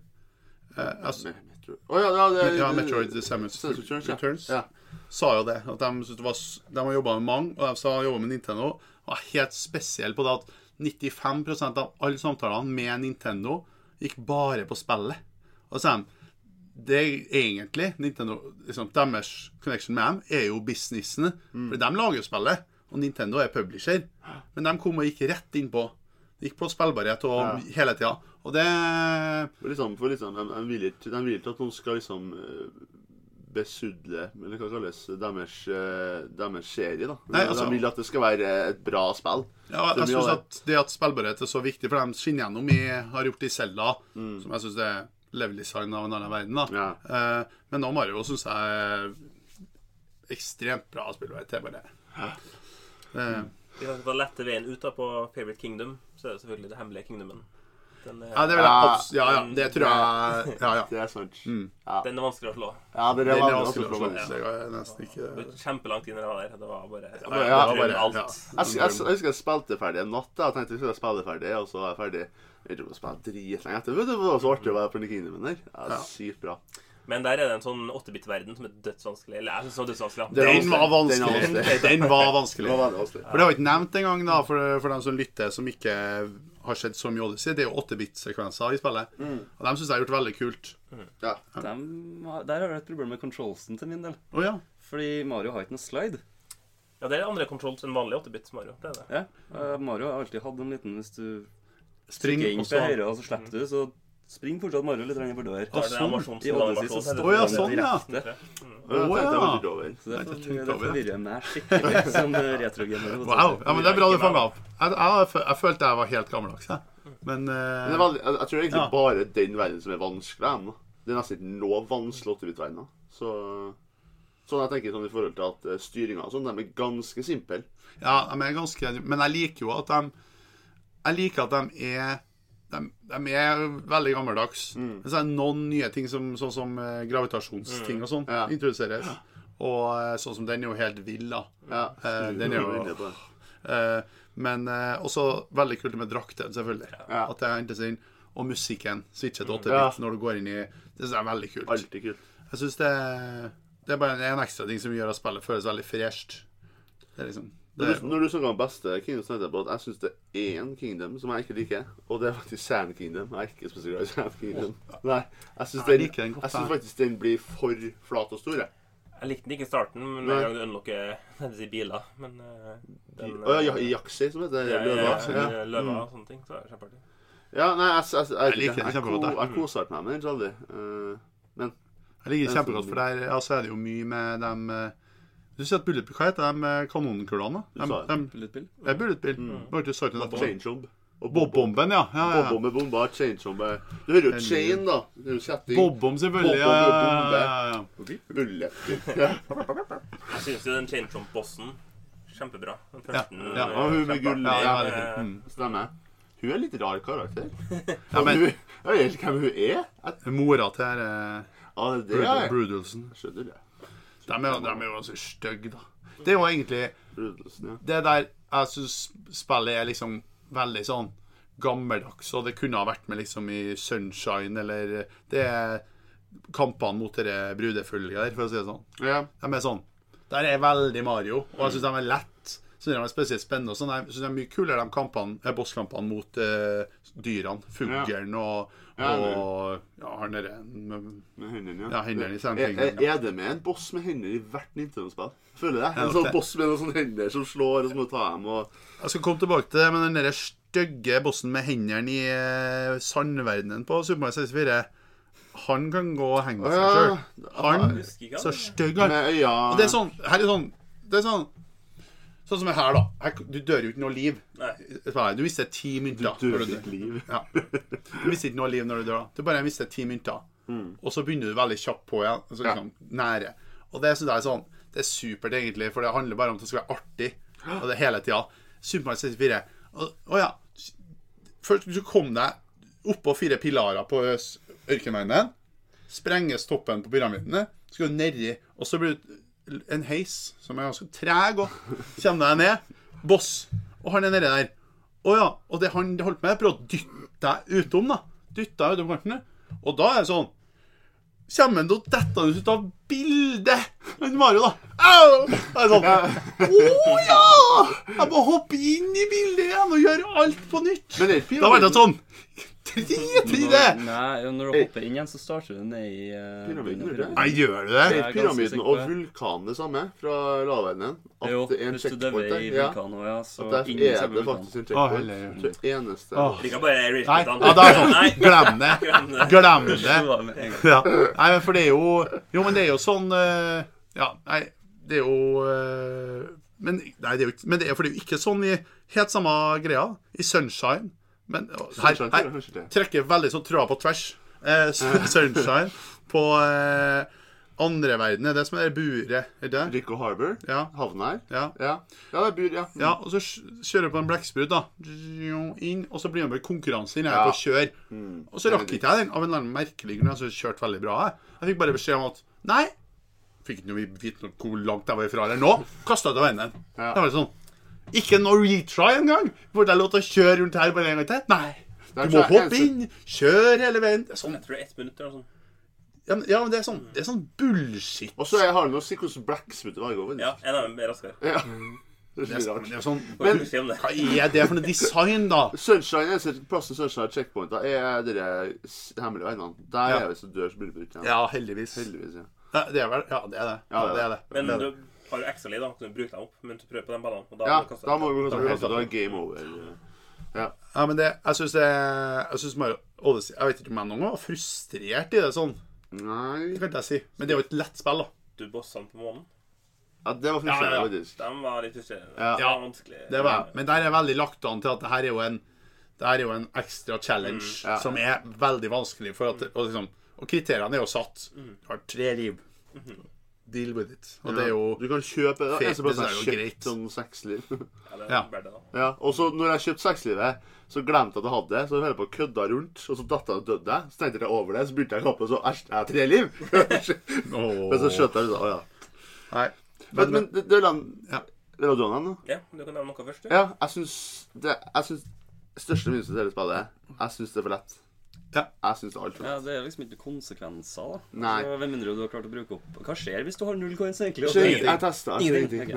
Metroid Samus Returns. Ja. Sa jo det, at de har jobbet med mange, og de sa jobbet med Nintendo, og var helt spesiell på det at 95% av alle samtalene med Nintendo gikk bare på spillet. Og så det er egentlig Nintendo, liksom, deres connection med dem er jo businessene, for de lager jo spillet, og Nintendo er publisher, men de kom og gikk rett inn på spillbarhet og hele tiden, og det for de vil ikke at noen skal liksom besudle, eller hva kalles deres serie da. Nei, altså, de vil at det skal være et bra spill. Ja, jeg synes at det at spillbarhet er så viktig, for de skinner gjennom har gjort i Zelda, som jeg synes det er level-design av en annen verden da. Ja. Men nå Mario synes jeg er ekstremt bra spillbarhet til bare. Hvis man skal lette veien ut da på Favorite Kingdom, så er det selvfølgelig det hemmelige Kingdomen. Ja, det vil jeg det tror jeg. Ja. Det er sant. Ja. Den er vanskelig å slå. Ja, det er vanskelig å slå. Det var nesten ikke... Det var kjempelangt inn i det der. Det var bare... Jeg husker jeg spilte ferdig en natt. Jeg tenkte jeg skulle spille ferdig, og så var jeg ferdig. Jeg tror jeg spilte dritlenge etter. Det var så artig å være på den Kingdomen der. Ja, sykt bra. Men der er det en sånn 8-bit-verden som er dødsvanskelig. Eller jeg synes det var dødsvanskelig. Den var vanskelig. For det var ikke nevnt en gang da, for dem som lytter, som ikke har sett så mye Odyssey. Det er jo 8-bit-sekvenser i spillet. Og dem synes jeg har gjort veldig kult. Ja. Der har jeg et problem med controlsen til min del. Ja. Fordi Mario har ikke noe slide. Ja, det er andre controls enn vanlig 8-bit Mario. Det er det. Ja, Mario har alltid hatt en liten, hvis du springer inn til høyre, og så slipper du, så springer fortsatt Mario litt lenger bortover. Sånn. I Odyssey så står ja, sånn, ja. Så det forvirrer meg skikkelig som retrogamer. Wow, ja, men det er bra du fanget opp. Jeg følte jeg var helt gammeldags, men jeg tror egentlig bare den verden som er vanskelig. Det er nesten ikke noe vanskelig 8-bit-verden. Sånn jeg tenker sånn i forhold til at styringen og sånn, de er ganske simple. Ja, de er ganske, men jeg liker jo at de er veldig gammeldags. Men så er det noen nye ting sånn som gravitasjonsting og sånn introduseres. Og sånn som den er jo helt vill da. Den er jo men også veldig kult med drakten selvfølgelig. At det hentes inn. Og musikken switcher til 8-bit når du går inn i. Det synes jeg er veldig kult. Alltid kult. Jeg synes det er bare en ekstra ting som gjør at spillet føles veldig fresht. Det er liksom Når du snakker om beste Kingdom, så tenkte jeg på at jeg synes det er en Kingdom som jeg ikke liker, og det er faktisk Sand Kingdom. Jeg er ikke spesielt glad i Sand Kingdom. Nei, jeg synes faktisk den blir for flat og stor. Jeg likte den ikke i starten, men med en gang du unlocker biler. Men i Jaxi, som heter Løva og sånne ting, så er det kjempeartig. Ja, nei, jeg liker det kjempegodt. Jeg koser meg med den, aldri. Men jeg liker det kjempegodt, for der er det jo mye med dem. Du sier at Bullet Bill, hva heter de kanonkulene? Bullet Bill? Bullet Bill. Change-Bomb. Bob-bomben, ja. Bob-bomb med bomba, Change-Bomb. Du hører jo Chain, da. Bob-bomb selvfølgelig, ja. Bullet Bill. Jeg synes jo den Change-Bomb-bossen kjempebra. Den første. Ja, og hun med gull. Stemmer. Hun er litt rar karakter. Jeg vet ikke hvem hun er. Mora til Brudolsen. Skjønner det. De er jo ganske stygge da. Det er jo egentlig det der jeg synes spillet er liksom veldig sånn gammeldags, og det kunne ha vært med liksom i Sunshine, eller det er kampene mot dere brudefølge der, for å si det sånn. Ja. De er sånn, der er veldig Mario, og jeg synes de er lett, så de er spesielt spennende, og sånn. Jeg synes de er mye kulere de kampene, bosskampene mot dyrene, fuglen og han der med hendene, ja, hendene i sendingen. Er det med en boss med hender i hvert Nintendo-spill? Føler det? En sånn boss med noen sånne hender som slår, og så må du ta dem, og... Jeg skal komme tilbake til det, men den der stygge bossen med hendene i sandverdenen på Super Mario 64, han kan gå og henge seg selv. Han, så stygg han. Med øya... Og det er sånn, her er sånn, det er sånn som er her da. Her, du dør jo ikke noe liv. Du mister 10 mynter. Du dør ditt liv. Ja. Du mister ikke noe liv når du dør da. Du bare mister 10 mynter. Og så begynner du veldig kjapt på igjen, altså liksom nære. Og det synes jeg er sånn, det er supert egentlig, for det handler bare om at det skal være artig. Og det hele tiden. Super Mario 64. Og ja, først du kom deg opp på 4 pilarer på ørkenverdenen, sprenges toppen på pyramidene, skal du nedi, og så blir du en heis som er ganske treg, og kommer deg ned, boss, og han er nede der. Ja, og det han holdt med, prøvde å dytte deg utom da, dytte deg utom kantene, og da er det sånn, kommer han til å dette ut av bildet, han Mario da, au, det er sånn, ja, jeg må hoppe inn i bildet igjen og gjøre alt på nytt. Men det er da var det sånn, drit i det! Nei, når du hopper inn igjen, så starter du ned i pyramiden. Nei, gjør du det? Det er pyramiden og vulkanen det samme fra lavverdenen. Jo, det er en hvis du døver i vulkanen også, ja, så at der er det faktisk en checkpoint. Det eneste. Vi kan bare Nei, repeat ja, det er sånn, glem det. Ja. Nei, men for det er jo, men det er jo sånn, ja, nei, det er jo, men nei, det er jo ikke, men det er, for det er jo ikke sånn i helt samme greia, i Sunshine. Men her trekker veldig sånn tråd på tvers. Sunshine på andre verden, det som er buret, er det? Rico Harbor, ja. havnen her. Ja. Det er bur, ja. Ja, og så kjører jeg på en blekksprut da, inn, og så blir det bare konkurranse inn her på å kjøre. Og så rakk ikke jeg den, av en eller annen merkelig grunn, så kjørte veldig bra. Jeg fikk bare beskjed om at, nei, fikk ikke noe vite hvor langt jeg var ifra her nå, kastet jeg til vennen. Det var sånn, ikke noe retry en gang. Får jeg lov til å kjøre rundt her bare en gang til? Nei. Du må hoppe inn, kjøre hele veien. Sånn. Jeg tror det er 1 minutt eller sånn. Ja, men det er sånn bullshit. Og så har du noe å si hvordan Blacksmith var i går. Ja, en av dem er raskere. Ja. Det er sånn, men hva er det for noe design da? Sunshine, plassen Sunshine checkpoint, er dere hemmelige vennene. Der er vi så dør så blir det brukt. Ja, heldigvis. Ja. Det er vel, ja, det er det. Ja, det er det. Men du har jo ekstra liv da, så du bruker dem opp, men du prøver på den ballene. Og ja, da må du kaste det. Da er game over. Ja, men det, jeg synes Mario Odyssey, jeg vet ikke om jeg noen gang var frustrert i det sånn. Nei. Det kan ikke jeg si, men det er jo et lett spill da. Du bossene på månen? Ja, det var frustrerende faktisk. De var litt frustrerende. Ja, det var vanskelig. Det var, men der er veldig lagt an til at det her er jo en ekstra challenge som er veldig vanskelig for at, og kriteriene er jo satt. Du har 3 liv. Deal with it. Og det er jo du kan kjøpe det. Det er jo greit. Sånn 6 liv. Ja, det er det da. Ja, og så når jeg kjøpte 6-livet, så glemte jeg at jeg hadde det, så jeg på å kødda rundt, og så datt jeg og døde. Så tenkte jeg over det, så begynte jeg å kappe, og så jeg har 3 liv. Men så skjøtte jeg ut, Nei. Men det er den... Det var du han nå? Ja, du kan nevne noe først. Ja, jeg synes største minste til hele spillet, jeg synes det er for lett. Ja. Jeg synes det er alt for lett. Ja, det er liksom ikke konsekvenser da. Nei. Altså, hvem mindre du har klart å bruke opp. Hva skjer hvis du har 0 coins egentlig? Jeg testet. Ingenting.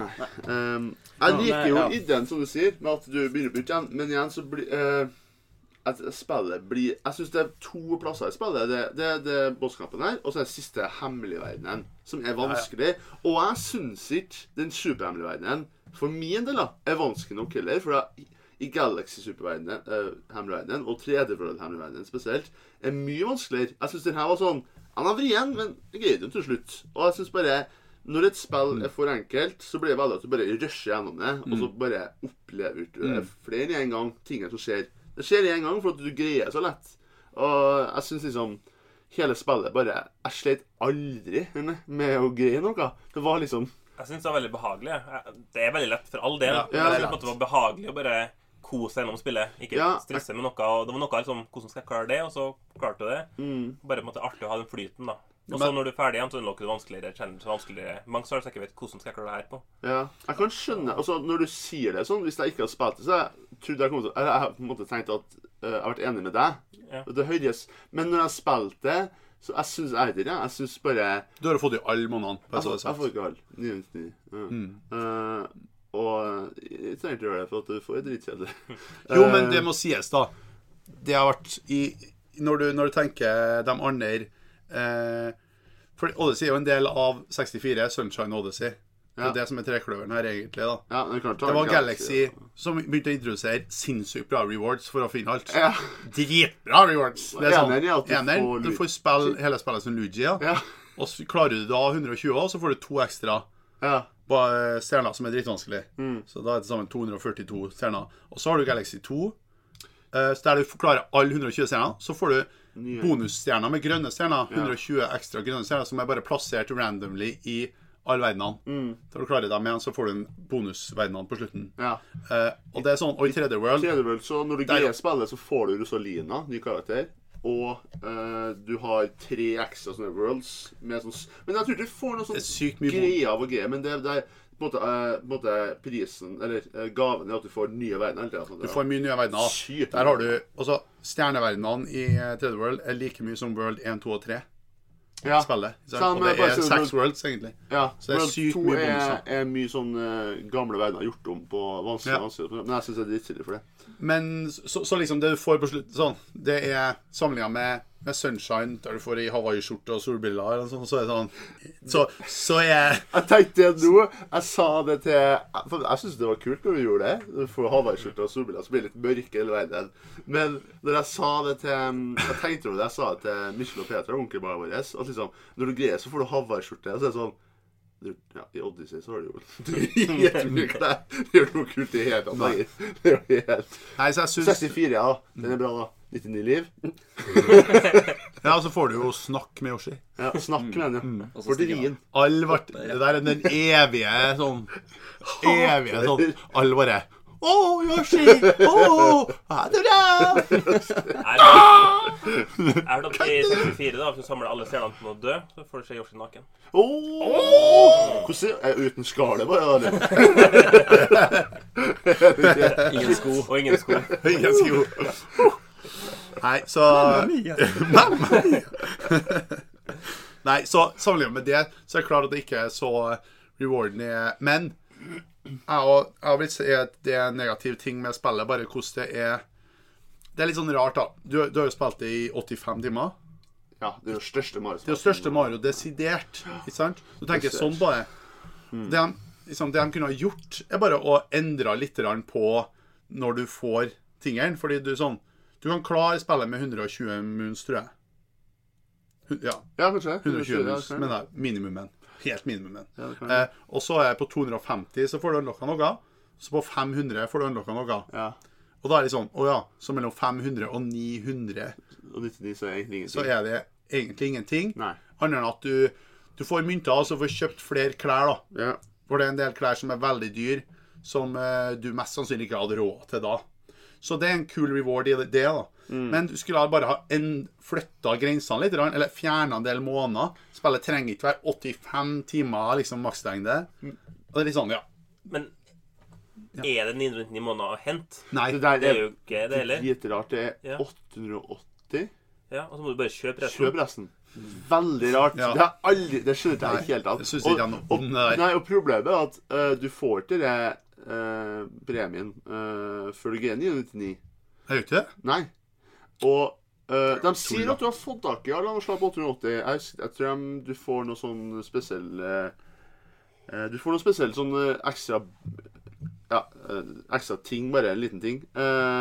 Jeg liker jo ideen som du sier, med at du begynner på ut igjen, men igjen så blir... spillet blir... Jeg synes det er 2 plasser i spillet. Det er bosskampen her, og så er det siste hemmelige verdenen, som er vanskelig. Og jeg synes ikke den superhemmelige verdenen, for min del da, er vanskelig nok heller, for i Galaxy superverdenen, hemmelige verdenen, og 3D-World hemmelige verdenen spesielt, er mye vanskeligere. Jeg synes den her var sånn, han har vrien, men det greide den til slutt. Og jeg synes bare, når et spill er for enkelt, så blir det veldig at du bare rusher gjennom det, og så bare opplever du det flere enn en gang, tingene som skjer. Det skjer en gang for at du greier så lett. Og jeg synes liksom hele spillet bare, jeg slet aldri med å greie noe. Det var liksom... Jeg synes det var veldig behagelig. Det er veldig lett for all del. Ja, jeg synes det var behagelig å bare kose gjennom spillet. Ikke stresse med noe. Og det var noe liksom, hvordan skal jeg klare det? Og så klarte du det. Bare på en måte artig å ha den flyten da. Og så når du er ferdig igjen, så unlocker du vanskeligere challenge, vanskeligere mange steder, så jeg ikke vet hvordan skal jeg klare det her på. Ja, jeg kan skjønne, altså når du sier det sånn, hvis jeg ikke har spilt det, så trodde jeg kom til, jeg har på en måte tenkt at jeg har vært enig med deg. Ja. Det høres, men når jeg har spilt det, så jeg synes jeg synes bare... Du har fått i alle månedene. Jeg får ikke alle. 999. Ja. Og jeg trenger ikke gjøre det, for at du får dritkjedelig. Jo, men det må sies da. Det har vært når du tenker de andre for Odyssey er jo en del av 64 Sunshine Odyssey. Det er det som er trekløveren her egentlig da. Ja, det var Galaxy som begynte å introdusere sinnssykt bra rewards for å finne alt. Dritbra rewards. Det er sånn, du får spille hele spillet som Luigi, og så klarer du da 120 år, så får du 2 ekstra stjerner som er dritvanskelig. Så da er det sammen 242 stjerner. Og så har du Galaxy 2, så der du klarer alle 120 stjerner, så får du bonusstjerner med grønne stjerner, 120 ekstra grønne stjerner, som er bare plassert randomly i alle verdenene. Da du klarer dem igjen, så får du en bonusverdenene på slutten. Og det er sånn, og i 3D World, så når du greier spillet, så får du Rosalina, ny karakter, og du har 3 ekstra sånne worlds med sånn, men jeg tror du får noe sånn greie av og greie, men det er på en måte prisen, eller gaven er at du får nye verdener. Du får mye nye verdener. Der har du, også stjerneverdenene i 3D World er like mye som World 1, 2 og 3. Spillet. Og det er 6 worlds egentlig. Så det er sykt mye bonuser. Er mye sånn gamle verdener gjort om på vanskelig, men jeg synes det er litt tidlig for det. Men så liksom det du får på slutt sånn, det er sammenlignet med Sunshine, der du får i Hawaii-skjorte og solbriller eller sånn, så er det sånn så jeg tenkte det nå, jeg sa det til jeg synes det var kult når du gjorde det, du får Hawaii-skjorte og solbriller, så blir det litt mørke hele verden, men når jeg sa det til jeg tenkte over det, jeg sa det til Michel og Petra, onkelbarna våre, at liksom, når du greier så får du Hawaii-skjorte, og så er det sånn i Odyssey så har du jo mye klær. Det gjør noe kult i hele tatt. Det gjør det helt. Nei, så jeg synes 64, den er bra da. 99 liv. Så får du jo snakk med Yoshi. Snakk med den, Forderien. Det der er den evige sånn alle bare Yoshi! Ha det bra! Jeg har tatt i 64 da, hvis du samler alle stjernene til å dø, så får du se Yoshi naken. Hvordan er uten skale bare, eller? Ingen sko. Og ingen sko. Ingen sko. Nei, så Nei, så sammenlignet med det, så er det klart at det ikke er så rewardende, men jeg vil si at det er en negativ ting med spillet, bare hvordan det er litt sånn rart da. Du har jo spilt det i 85 timer. Ja, det er jo største Mario. Det er jo største Mario, desidert, ikke sant? Du tenker sånn bare. Det de kunne ha gjort er bare å endre litt på når du får tingene, fordi du kan klare spillet med 120 moons, tror jeg. Ja, kanskje. 120 moons, men det er minimumen. Helt minimumen. Og så er på 250 så får du unlocka noe. Så på 500 får du unlocka noe. Og da er det sånn, så mellom 500 og 900 og 99 så er det ingenting. Så er det egentlig ingenting. Annet enn at du får mynter, og så får kjøpt flere klær da. For det er en del klær som er veldig dyr, som du mest sannsynlig ikke hadde råd til da. Så det er en cool reward i det da. Men du skulle bare ha flyttet grensene litt, eller fjernet en del måneder. Spillet trenger ikke være 85 timer liksom makslengde. Og det er litt sånn, Men er det 999 måneder å hente? Nei, det er jo ikke det heller. Det er gitt det er 880. Og så må du bare kjøpe resten. Veldig rart. Det skjønner jeg ikke helt av. Jeg synes ikke noe om det der. Nei, og problemet er at du får til det premien før du greier 999. Er det ikke det? Nei. Og de sier at du har fått tak i alle slag på 880. Jeg tror du får noe sånn spesiell du får noe spesielt sånn ekstra ekstra ting, bare en liten ting.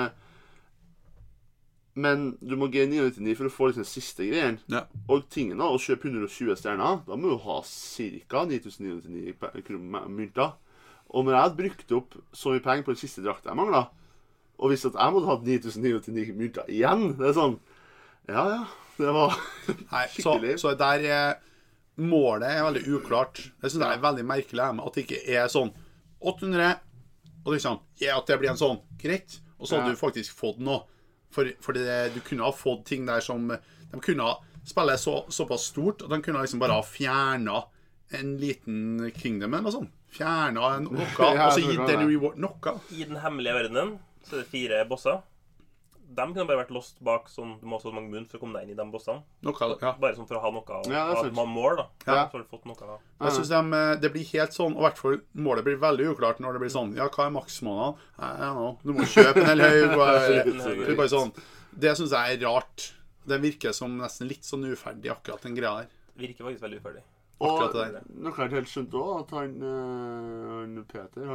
Men du må ge 999 for å få liksom siste greien. Og tingene, å kjøpe 120 stjerner, da må du ha ca. 9999 mynter. Og når jeg hadde brukt opp så mye penger på den siste drakta jeg manglet, og hvis at jeg måtte ha 9999 mynter igjen, det er sånn, det var skikkelig. Så der målet er veldig uklart. Jeg synes det er veldig merkelig at det ikke er sånn 800, og liksom, at det blir en sånn, greit, og så hadde du faktisk fått noe. For du kunne ha fått ting der som, de kunne ha spillet er såpass stort at de kunne liksom bare ha fjernet en liten kingdom eller noe sånt. Fjernet noe, og så gitt den reward noe. I den hemmelige verdenen så er det 4 bosser. De kunne bare vært lost bak sånn, du må ha så mange munn for å komme deg inn i de bossene. Noe, ja. Bare sånn for å ha noe, Ja, det er sant. ha mål da. Ja. Så har du fått noe da. Jeg synes det blir helt sånn, og i hvert fall målet blir veldig uklart når det blir sånn, ja, hva er maksmånene? I don't know, du må kjøpe en hel høy, det er bare sånn. Det synes jeg er rart. Det virker som nesten litt sånn uferdig, akkurat den greia der. Virker faktisk veldig uferdig. Og Akkurat det der. noe jeg ikke helt skjønt også, at han Peter,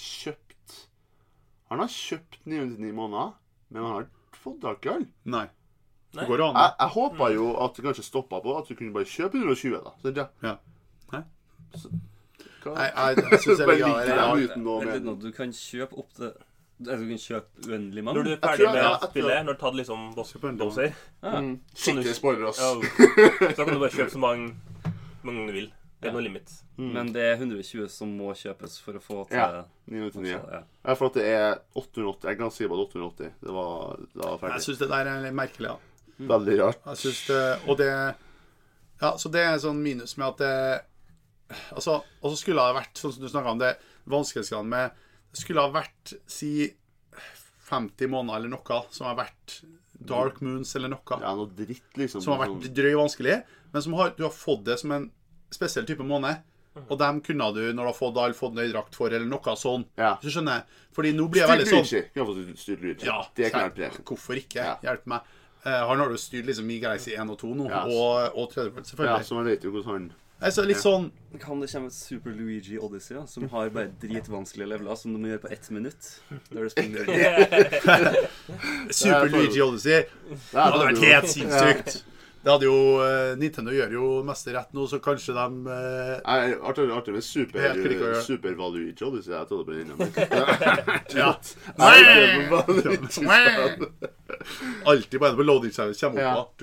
han har kjøpt 999 måneder, men han har ikke fått tak i alle. Nei. Nei. Det går an. Jeg håper jo at det kanskje stoppet på at du kunne bare kjøpe 120 da. Så, ja. Ja. Nei. Hva? Jeg synes det Bare er ligger greia der der. uten noe Vent litt med. nå, du kan kjøpe opp til Du kan kjøpe uendelig Når mange. du er ferdig med jeg tror- spillet, når du har tatt liksom bosser, Skikkelig spoiler, ass. så kan du bare kjøpe så mange du vil. Det er noe limit. Men det er 120 som må kjøpes for å få til Ja, 999. Ja. Ja, for at det er 880. Jeg kan si bare 880. Det var Jeg ferdig. synes det der er litt merkelig, ja. Veldig rart. Jeg synes det, og det, ja, så det er en sånn minus med at det, altså, og så skulle det ha vært, sånn som du snakket om det, vanskelighetsgraden med, det skulle ha vært, si, 50 måneder eller noe, som har vært Dark Moons eller noe, Ja, noe dritt, liksom. som har vært drøy og vanskelig, men som du har fått det som en spesiell type måned, og dem kunne du, når du har fått all fått nøydrakt for, eller noe sånn, Ja. så skjønner jeg, fordi nå blir jeg veldig sånn, Luigi. Kan få styrt Luigi. ja, Det kan hjelpe deg. hvorfor ikke, Ja. hjelp meg. Han har jo styrt liksom i Galaxy 1 og 2 nå, Ja. og 3, Ja, selvfølgelig. så man vet jo hvordan han... Altså, litt sånn, Kan det komme et Super Luigi Odyssey da, som har bare dritvanskelige leveler som du må gjøre på 1 minutt? Der du spiller Super Luigi Odyssey, det hadde vært helt sinnssykt. Det hadde jo, Nintendo gjør jo mest rett nå, så kanskje de, Nei, artig med Helt klikk å gjøre. Super Valuigi, og du sier jeg tar det på den innom. ja, alltid bare på loading service kommer Ja. opp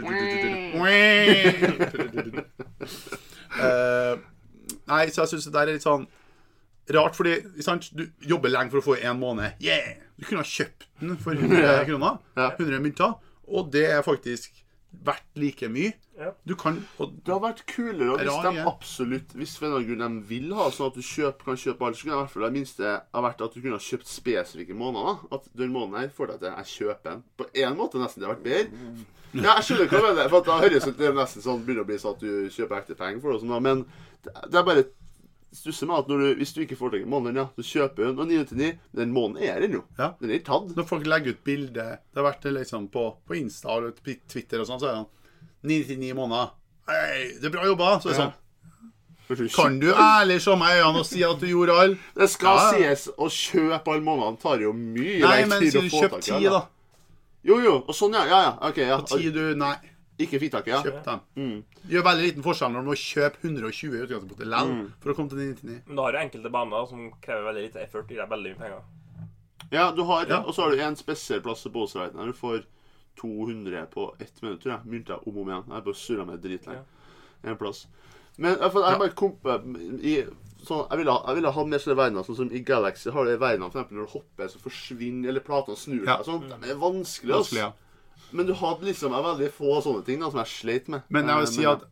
på. Nei, så jeg synes det der er litt sånn rart, fordi sant, du jobber lenge for å få en måned. Yeah! Du kunne ha kjøpt den for 100 kroner, Ja. 100 mynter, og det er faktisk verdt like mye. Ja. Du kan, og Det har vært kulere hvis Rar, de ja. absolutt, hvis for en eller annen grunn de vil ha, sånn at du kan kjøpe alt, så kunne i hvert fall det minste ha vært at du kunne ha kjøpt spesifikke måneder. Da. At den måneden her får deg til jeg kjøper den. På en måte nesten det har vært bedre. Ja, jeg skjønner hva du mener, for at da høres det nesten sånn, begynner å bli sånn at du kjøper ekte penger for det og sånn, da. Men det er bare stusser meg at hvis du ikke får tak i måneden, ja, så kjøper du den, og 999, den måneden er den jo. Ja. Den er ikke tatt. når folk legger ut bilder, det har vært liksom på Insta og Twitter og sånn, så er det sånn 99 måneder. Hei, det er bra jobba, så er det sånn. Kan du ærlig se meg i øynene og si at du gjorde all? Det skal Ja. sies, å kjøpe alle månedene tar jo mye Nei, lengre men tid så å du få kjøpt tak i 10 alle. da. Jo, og sånn, ja, ok, ja. Og 10 du, nei, Ikke fikk tak i, ja. kjøp dem. Det gjør veldig liten forskjell når du må kjøpe 120 i utgangspunktet lell for å komme til 99. Men da har du enkelte baner som krever veldig lite effort, gir deg veldig mye penger. Ja, du har, Ja. og så har du en spesiell plass på Bossreiten her. Du får 200 på 1 minutt, tror jeg. Mynter om igjen. Jeg har bare surret meg dritlenge. En plass. Men jeg bare kom på i sånn, jeg ville ha mer sånne verdener, sånn som i Galaxy har du verdener, for eksempel når du hopper, så forsvinner, eller platene snur Ja. seg, sånn. Det er vanskelig, altså. Vanskelig, ja. Men du hadde liksom veldig få sånne ting da, som jeg slet med. Men jeg vil si Men- at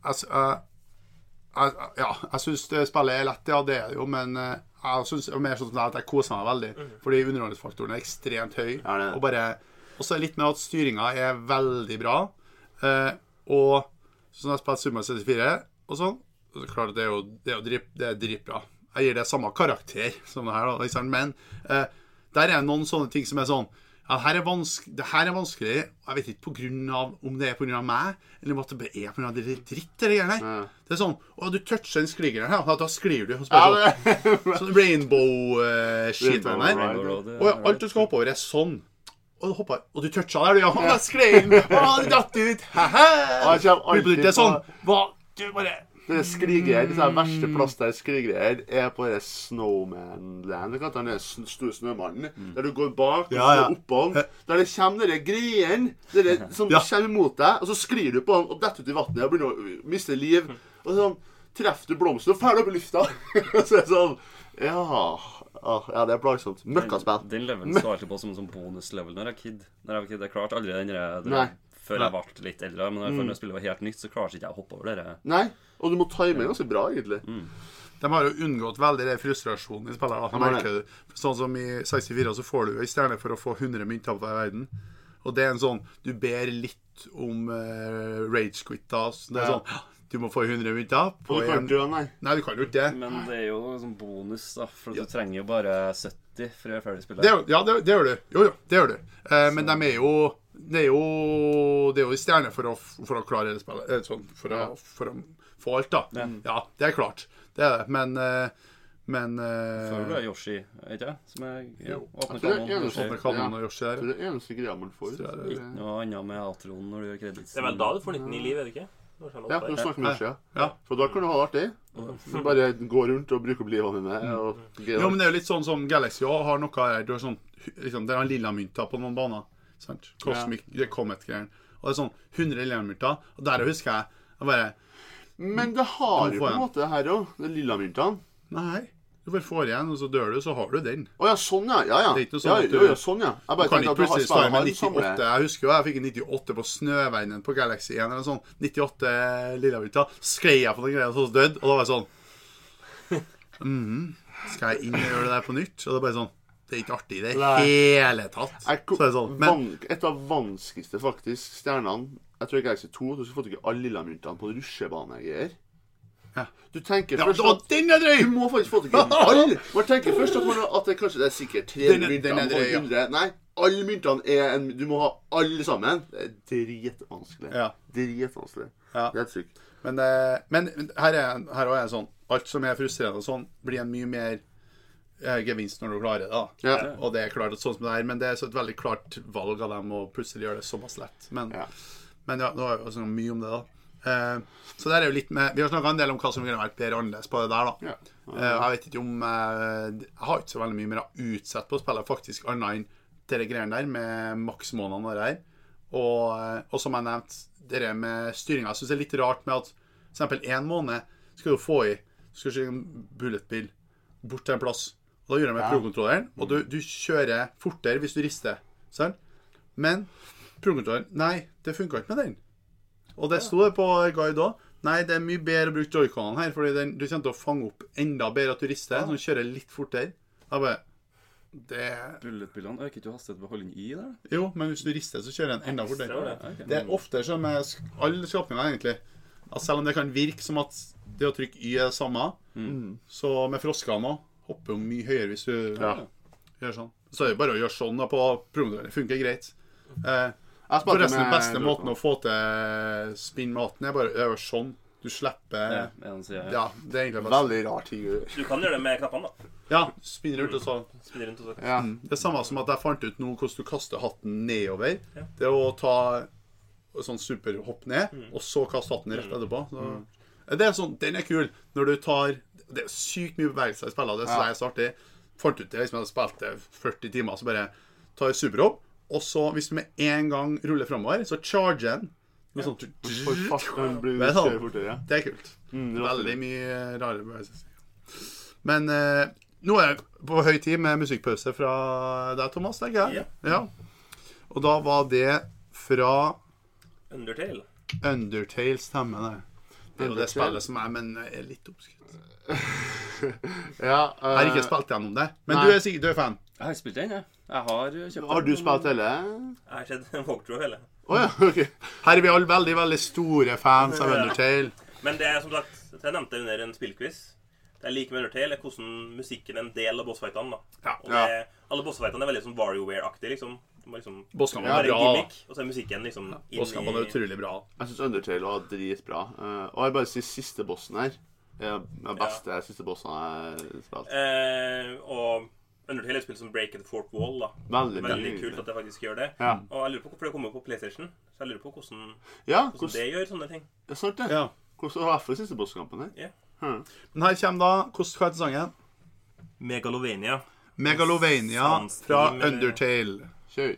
jeg synes det spillet er lett, ja, det er det jo, men jeg synes det er mer sånn som det at jeg koser meg veldig, fordi underholdningsfaktoren er ekstremt høy, Ja, det er det. og så er det litt med at styringen er veldig bra, og sånn jeg har spilt Super Mario 64, og sånn, og så klart det er dritbra. Jeg gir det samme karakter som det her, da, liksom, men der er noen sånne ting som er sånn, ja, det her er vanskelig, jeg vet ikke på grunn av, om det er på grunn av meg, eller om det bare er på grunn av det dritt det her. Ja. Det er sånn, da toucher en skriger her, da sklir du, og så Ja, bare det, sånn rainbow-shit med den her. Rainbow Road, Og ja, alt du skal hoppe over er sånn. Og du hopper, og du toucher der, du, ja, da sklei den, det datt ut, Ja, jeg kommer alltid det er sånn, på- du bare, det er skrigreier, det er verste plass der skrigreier er på det Snowman-land. Det kan ta den store snømannen, der du går bak og Ja, ja. så oppå den. Der det kommer dere greiene, som Ja. kommer imot deg, og så sklir du på den og detter ut i vannet og begynner å miste liv. Og sånn, treffer du blomster og ferdig opp i lufta. Så er det sånn, ja, det er plagsomt. Møkkaspill. Den levelen så alltid på som en sånn bonuslevel når jeg var kid. Jeg klarte aldri den der Nei. før jeg ble litt eldre. Men når spillet var helt nytt, så klarer ikke jeg å hoppe over det. Nei, og du må time ganske bra, egentlig. De har jo unngått veldig det frustrasjonen i spillet. Da. Merker du. Sånn som i 64 så får du en stjerne for å få 100 mynter på verden. Og det er en sånn, du ber litt om rage quit da. Så det er sånn, du må få 100 mynter. Og du kan ikke dø, nei. Nei, du kan jo ikke det. Men det er jo sånn bonus, da. For du trenger jo bare 70 for å gjøre ferdig spillet. Det gjør du. Jo, det gjør du. Men de er jo... Det er jo stjerne for å klare det spillet. Sånn, for å få alt, da. Ja, det er klart. Det er det. Men Før du er Yoshi, ikke jeg? Som er åpne kanon og Yoshi her. Det er det eneste greia man får. Ikke noe annet med Atron når du gjør kredits. Det er vel da du får 99 liv, er det ikke? Ja, du snakker med Yoshi, ja. For da kan du ha det artig. Du bare gå rundt og bruke opp livene dine. Jo, men det er jo litt sånn som Galaxy også har noe her. Du har sånn, liksom, det er en lilla mynter på noen baner. Sant? Cosmic, det Comet-greier. Og det er sånn 100 lilla mynter. Og der husker jeg bare... Men det har jo på en måte her også, det lilla myntene. Nei, du bare får igjen, og så dør du, så har du den. Åja, sånn ja. Ja. Det er ikke noe sånn at du... Ja, sånn ja. Jeg bare kan tenkte ikke at du har plutselig stå med spillet 98. Jeg husker jo, jeg fikk en 98 på snøveien på Galaxy 1, eller sånn. 98 lilla mynter. Skrei jeg på den greia, så død. Og da var jeg sånn... Skal jeg inn og gjøre det der på nytt? Og det er bare sånn... Det er ikke artig i det hele tatt. Så er det sånn. Men... Et av vanskeligste faktisk stjernene, jeg tror Galaxy 2, du skal få ikke alle lilla myntene på rusjebanegreier. Ja. Du tenker Ja, først og den er drøy! Du må faktisk få til alle. Man tenker først at det kanskje det er sikkert 300 mynter den er drøy, ja. 100. Nei, alle myntene er en... Du må ha alle sammen. Det er dritvanskelig. Ja. Dritvanskelig. Ja. Det er et sykt. Men her også er sånn, alt som er frustrerende og sånn, blir en mye mer gevinst når du klarer det da. Ja. Og det er klart at sånn som det er, men det er så et veldig klart valg av dem å plutselig gjøre det såpass lett. Men ja, nå har vi jo sånn mye om det da. Så der er jo litt med, vi har snakket en del om hva som kunne vært bedre annerledes på det der da. Jeg vet ikke om, jeg har ikke så veldig mye mer utsett på å spille faktisk annet enn det greiene der med maksmånedene og det her. Og som jeg nevnte, det med styringen, jeg synes det er litt rart med at for eksempel en måned skal du få skal du kjøre en bulletbil bort til en plass. Og da gjør jeg med Pro-kontrolleren, og du kjører fortere hvis du rister, sant? Men Pro-kontrolleren, nei, det funker ikke med den. Og det stod det på guide også. Nei, det er mye bedre å bruke joyconene her, fordi du kommer til å fange opp enda bedre at du rister, så du kjører litt fortere. Da bare, Bulletbilene øker ikke hastighet ved å holde den i der? Jo, men hvis du rister, så kjører den enda fortere. Det er ofte som med alle skapninger egentlig, at selv om det kan virke som at det å trykke Y er det samme, så med froskene også, hopper jo mye høyere hvis du gjør sånn. Så er det bare å gjøre sånn da på promotøren. Det funker greit. Forresten den beste måten å få til spinn med hatten er bare å gjøre sånn. Du slipper... Ja, det er egentlig bare... Veldig rar ting. Du kan gjøre det med knappene da. Ja, spinne rundt og så... Ja. Det er samme som at jeg fant ut nå hvordan du kaster hatten nedover. Det er å ta sånn superhopp ned, og så kaste hatten rett etterpå. Så... Det er sånn, den er kul når du tar... Det er sykt mye bevegelser i spillet, det synes jeg er så artig. Fant ut det, liksom jeg hadde spilt det 40 timer, så bare tar superhopp, og så hvis du med en gang ruller fremover, så charger den. Med sånn, det er kult. Veldig mye rare bevegelser. Men nå er det på høy tid med musikkpause fra deg, Thomas, tenker jeg. Ja. Og da var det fra Undertale stemme det. Det er jo det spillet som er litt oppskritt. Jeg har ikke spilt gjennom det. Men du er fan. Jeg har spilt den, jeg. Jeg har kjøpt den. Har du spilt hele? Jeg har sett en walkthrough hele. Ja, ok. Her er vi alle veldig, veldig store fans av Undertale. Men det er som sagt, jeg nevnte under en spillquiz. Det jeg liker med Undertale er hvordan musikken er en del av bossfightene da. Og alle bossfightene er veldig sånn WarioWare-aktig liksom. Bosskampen er bra. Gimmick, og så er musikken liksom Bosskampen er utrolig bra. Jeg synes Undertale var dritbra. Og jeg bare sier siste bossen her. Den beste siste bossen jeg har spilt. Og Undertale er et spill som breaker the fourth wall da. Veldig kult at det faktisk gjør det. Og jeg lurer på hvorfor det kommer på PlayStation. Så jeg lurer på hvordan det gjør sånne ting. Det er sant det. Hvordan var det for siste bosskampen her? Men her kommer da, hva heter sangen? Megalovania fra Undertale. Kjør.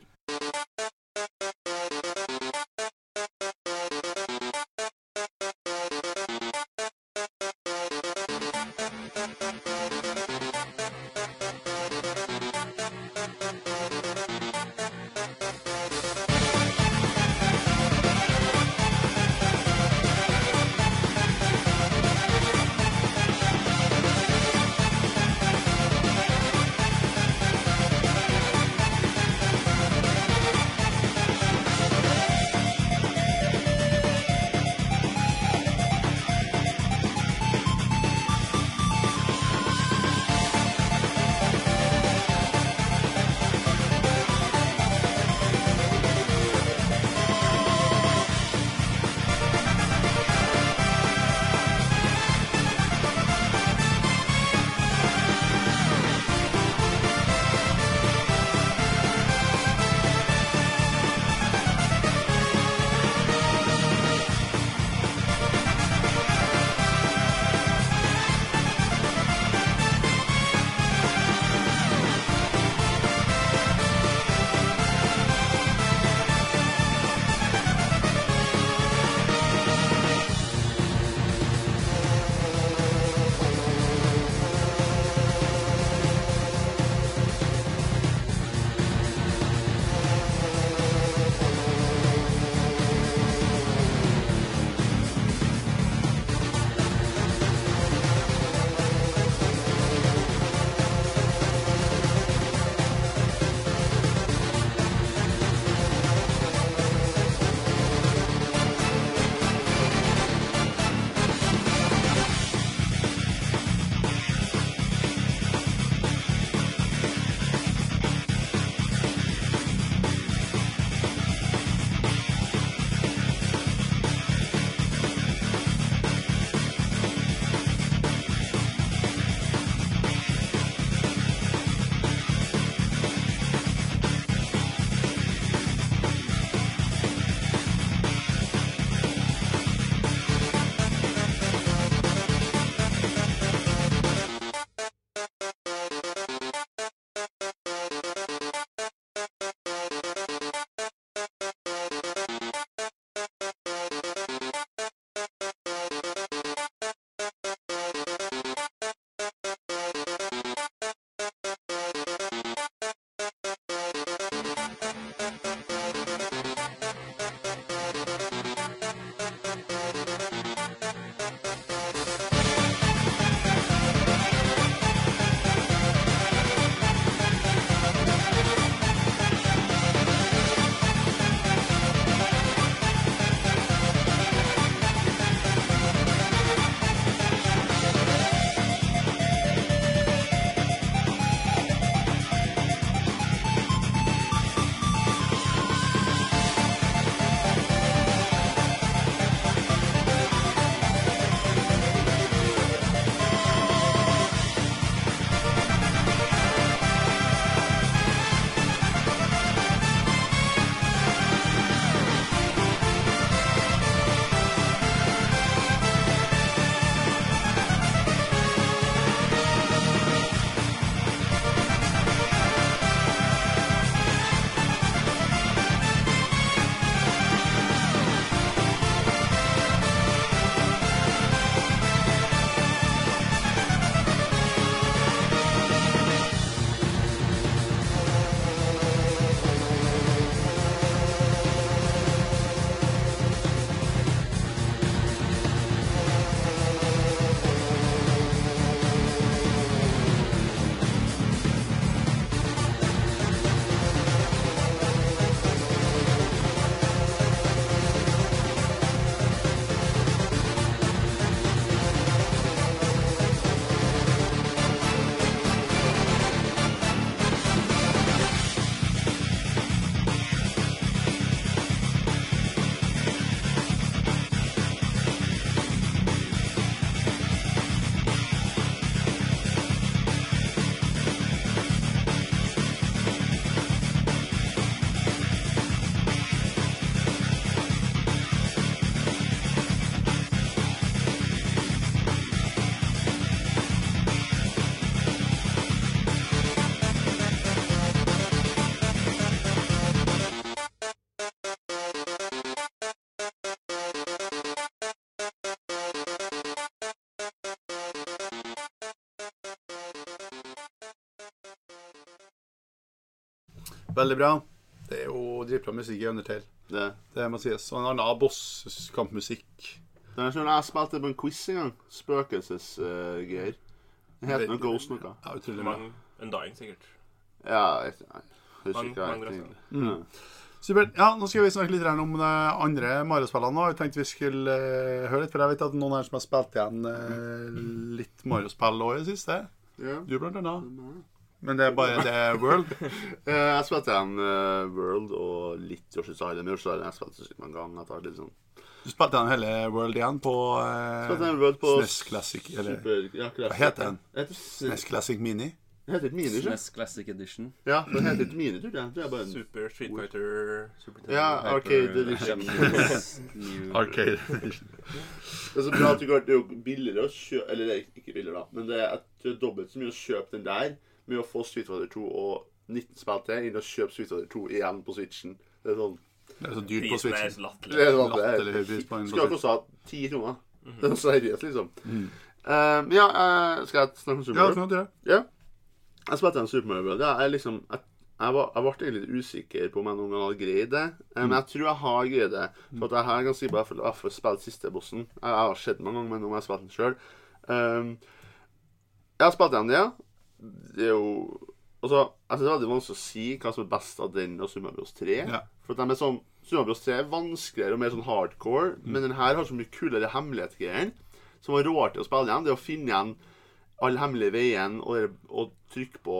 Veldig bra. Det er jo dritbra musikk i Undertale. Det må sies. Og en annen bosskampmusikk. Det er sånn jeg spilte på en quiz en gang. Spøkelsesgreier. Det heter noe Ghost noe. Ja, utrolig bra. Undying, sikkert. Ja, jeg husker ikke Mange Supert. Ja, nå skal vi snakke litt om de andre Mario-spillene nå. Jeg tenkte vi skulle høre litt, for jeg vet at noen her som har spilt igjen litt Mario-spill også i det siste. Ja. Du blant annet. Men det er bare det World. Jeg spilte igjen World og litt Yoshi's Island. Jeg spilte så mange ganger. Jeg tar litt sånn. Du spilte den hele World igjen på SNES Classic, eller hva heter den? SNES Classic Mini? Det heter ikke Mini, ikke? SNES Classic Edition. Ja, det heter ikke Mini, tror jeg. Det er bare en... Super Street Fighter, Super Nintendo. Ja, Arcade Edition. Arcade Edition. Det er så bra at det er jo billigere å kjøpe, eller det er ikke billigere da, men det er dobbelt så mye å kjøpe den der med å få Street Fighter 2 og 19 spill til, inn å kjøpe Street Fighter 2 igjen på Switchen. Det er sånn... Det er så dyrt på Switchen. Det er sånn, latterlig høy pris på en skal ha kostet 10 kroner. Det er så seriøst, liksom. Ja, skal jeg snakke om Super Mario? Ja, sånn at det. Ja. Jeg spilte en Super Mario World. Jeg ble egentlig litt usikker på om jeg noen gang hadde greid det. Men jeg tror jeg har greid det. For at jeg har ganske bra for å spille siste bossen. Jeg har sett mange ganger, men nå må jeg spille den selv. Jeg har spilt den, ja. Det er jo... Altså, jeg synes det er veldig vanskelig å si hva som er best av den og Super Mario Bros. 3. Ja. For at de er sånn... Super Mario Bros. 3 er vanskeligere og mer sånn hardcore. Men den her har så mye kulere hemmelighetsgreier som var råd til å spille igjen. Det å finne igjen alle hemmelige veien og trykke på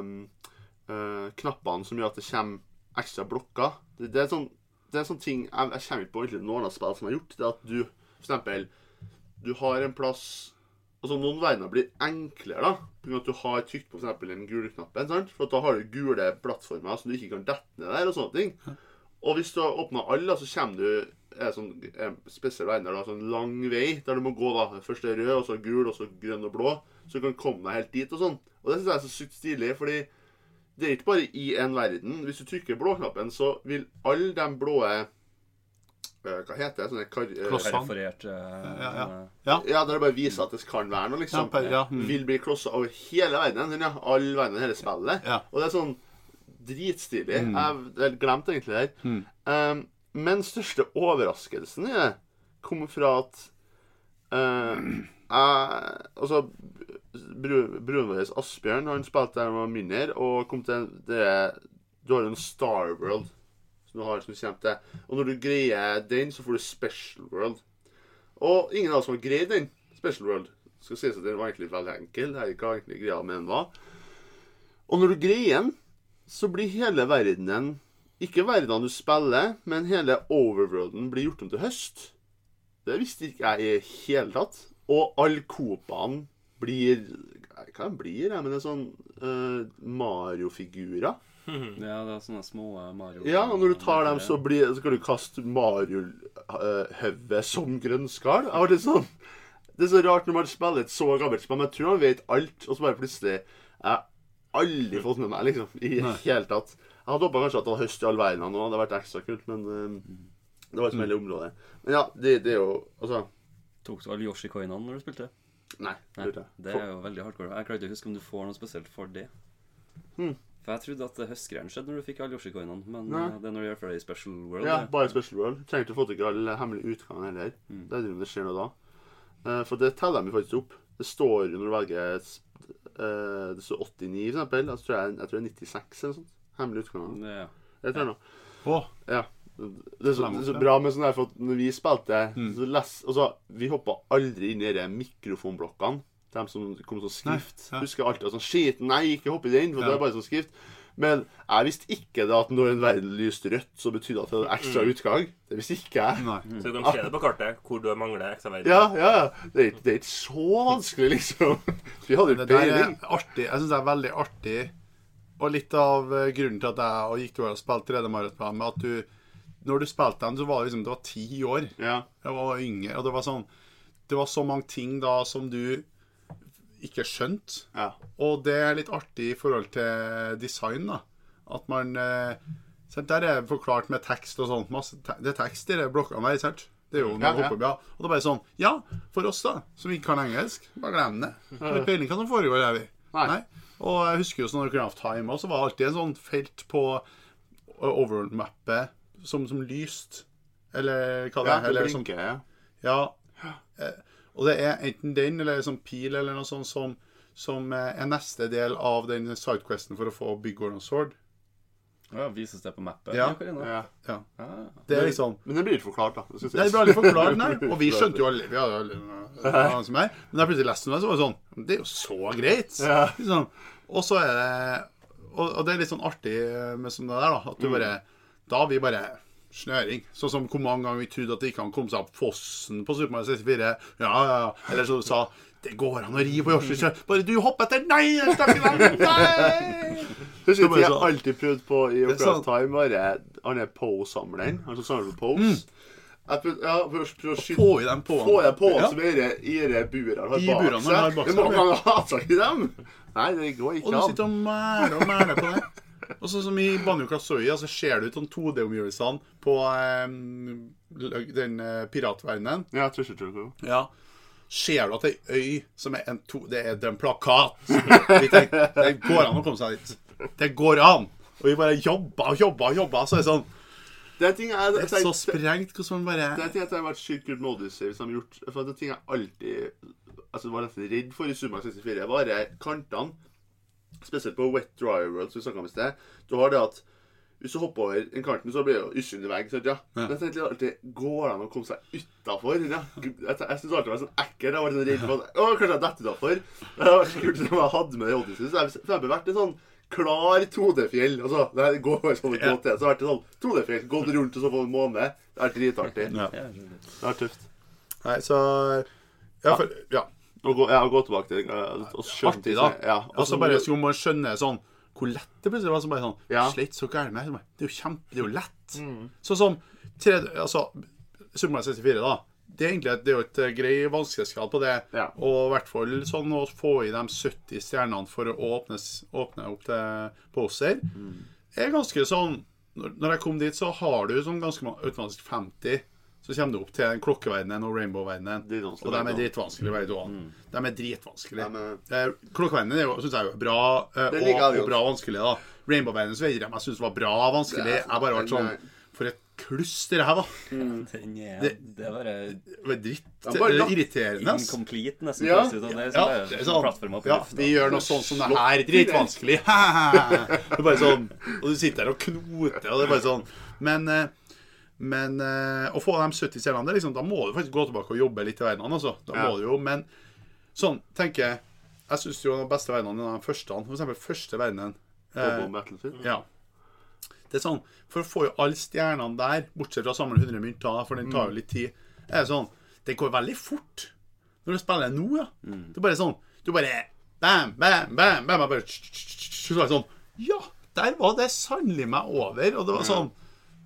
knappene som gjør at det kommer ekstra blokker. Det er sånn ting jeg kommer ikke på egentlig noen av spill som har gjort. Det at du, for eksempel, du har en plass... Altså, noen verdener blir enklere da, på grunn av at du har trykt på for eksempel den gule knappen, sant? For at da har du gule plattformer som du ikke kan dette ned der og sånne ting. Og hvis du har åpnet alle, så kommer du en spesiell verdener, da, sånn lang vei, der du må gå da, først er rød, og så gul, og så grønn og blå, så du kan komme deg helt dit og sånn. Og det synes jeg er så sykt stilig, fordi det er ikke bare i en verden. Hvis du trykker blå-knappen, så vil alle de blåe hva heter det? Sånne Perforert Ja, der det bare viser at det kan være noe, liksom. Vil bli klosset over hele verden, ja. All verden i hele spillet. Og det er sånn dritstilig. Jeg glemte egentlig det her. Men største overraskelsen i det kommer fra at altså, broren vår Asbjørn, han spilte der han var mindre, og kom til det, du har jo en Star World som du har som kommer til. Og når du greier den, så får du Special World. Og ingen av oss har greid den Special World. Det skal sies at den var egentlig veldig enkel. Det er ikke egentlig greia med den var. Og når du greier den, så blir hele verdenen, ikke verdenen du spiller, men hele overworlden blir gjort om til høst. Det visste ikke jeg i hele tatt. Og alle kopene blir, hva blir det? Men det er sånn Mario-figurer. Ja, det er sånne små Mario. Ja, og når du tar dem, så kan du kaste Mario-høve som grønnskall. Jeg var litt sånn... Det er så rart når man spiller et så gammelt spill, men jeg tror man vet alt, og så bare plutselig... Jeg har aldri fått med meg, liksom, i hele tatt. Jeg hadde håpet kanskje at det var høst i all verden nå, det hadde vært ekstra kult, men det var et smellig område. Men ja, det er jo, altså... Tok du alle Yoshi-coinene når du spilte? Nei, det er jo veldig hardcore. Jeg klarer ikke å huske om du får noe spesielt for det. For jeg trodde at høstgreiene skjedde når du fikk alle Yoshi-coinene, men det er når du gjør for det i Special World. Ja, bare Special World. Du trenger ikke å få til ikke alle hemmelige utganger heller. Det er det skjer noe da. For det teller vi faktisk opp. Det står jo når du velger, det står 89 for eksempel, jeg tror det er 96 eller sånt. Hemmelige utganger. Ja. Det tror jeg nå. Ja. Det er så bra med sånn der, for når vi spilte, så vi hoppet aldri inn i de mikrofonblokkene. De som kom som skrift. Husker alltid sånn, shit, nei, ikke hopp i den, for det er bare sånn skrift. Men jeg visste ikke det at når en verden lyste rødt, så betydde det at det var ekstra utgang. Det visste ikke jeg. Så du kan se det på kartet, hvor du mangler ekstra verden. Ja. Det er ikke så vanskelig, liksom. Vi hadde jo peiling. Artig. Jeg synes det er veldig artig. Og litt av grunnen til at jeg gikk til å spille 3D Mario-plan, med at du, når du spilte den, så var det liksom, det var 10 år. Jeg var yngre, og det var sånn, det var så mange ting da som du ikke skjønt. Og det er litt artig i forhold til design da. At man der er forklart med tekst og sånt. Det er tekst i de blokkene der, sant? Det er jo noe oppe, og det er bare sånn, ja, for oss da, som ikke kan engelsk, bare glem det. Det er peiling hva som foregår her. Nei. Og jeg husker jo sånn Ocarina of Time også, så var det alltid en sånn felt på overworld-mappet som lyst. Eller hva det er. det Eller blinker, og det er enten den, eller sånn pil, eller noe sånt som er neste del av den sidequesten for å få Big Gordon Sword. Ja, vises det på mappet? Ja. Ja. Det er liksom... Men det blir ikke forklart, da. Det blir aldri forklart, nei. Og vi skjønte jo alle, vi hadde jo alle som er. Men da plutselig leste det, så var det sånn, det er jo så greit. Liksom. Og så er det, og det er litt sånn artig med sånn det der, da, at du bare, da har vi bare snøring. Sånn som hvor mange ganger vi trodde at det ikke kan komme seg opp fossen på Super Mario 64. Ja. Eller så du sa, det går an å ri på Yoshi, bare du hopper etter, nei, jeg skal ikke være, nei! Husker du, jeg har alltid prøvd på i Ocarina of Time, bare han er Poe-samleren, han som samler på Poes. Jeg prøvde å skyte, få i dem på, som i det burene har bak seg. Det må man ha tak i dem. Nei, det går ikke an. Og du sitter og mæler på det. Og sånn som i Banjo-Kazooie, så ser du ut sånn 2D-omgivelsene på den piratverdenen. Ja, Treasure Trove. Ja. Ser du at det er øy som er det er en plakat. Vi tenker, det går an å komme seg dit. Det går an. Og vi bare jobber, så er det sånn. Det er så sprengt hvordan man bare... Det er ting at jeg har vært sykt kult med Odyssey som har gjort, for det er ting jeg alltid, var nesten redd for i Super Mario 64. Bare kantene, spesielt på Wet Dry World, som vi snakket om i sted. Du har det at hvis du hopper over en kanten, så blir det usynlig vegg, sant, ja? Men jeg tenkte alltid, går det an å komme seg utenfor? Ja? Jeg synes alltid det var sånn ekkelt. Jeg var sånn redd for at, kanskje jeg dette utenfor. Det var så kult som jeg hadde med det i Odyssey. Så jeg har vært en sånn klar 2D-fjell. Altså, det går sånn et godt til. Så har det vært en sånn 2D-fjell, gått rundt og så få en måned. Det er dritartig. Det er tøft. Nei, så... Ja. Og gå tilbake til det. Artig da. Og så bare skal man skjønne sånn, hvor lett det plutselig var, som bare sånn, slett så gærlig med. Det er jo lett. Sånn som, Super Mario 64 da, det er jo et grei vanskelighetsgrad på det, og i hvert fall sånn å få i de 70 stjernene for å åpne opp til poser, er ganske sånn, når jeg kom dit så har du sånn ganske automatisk 50, så kommer du opp til den klokkeverdenen og rainbow-verdenen, og de er dritvanskelige hver dag. De er dritvanskelige. Klokkeverdenen synes jeg er bra, og bra vanskelig da. Rainbow-verdenen så vet jeg synes var bra vanskelig. Jeg bare vært sånn, for et kluster det her da. Det var dritt, det er irriterende. Incomplete nesten. Det er sånn plattformer på luften. Vi gjør noe sånn som det her, dritvanskelig. Det er bare sånn, og du sitter der og knoter, og det er bare sånn. Men å få de 70 stjernene, liksom, da må du faktisk gå tilbake og jobbe litt i verdenene, altså. Da må du jo, men sånn, tenker jeg synes jo den beste verdenene er den første, for eksempel første verdenen. Ja. Det er sånn, for å få jo alle stjernene der, bortsett fra samle 100 mynter, for den tar jo litt tid, er det sånn, det går veldig fort når du spiller nå, ja. Det er bare sånn, du bare bam, bam, bam, bam, bare så er det sånn, ja, der var det sannelig meg over, og det var sånn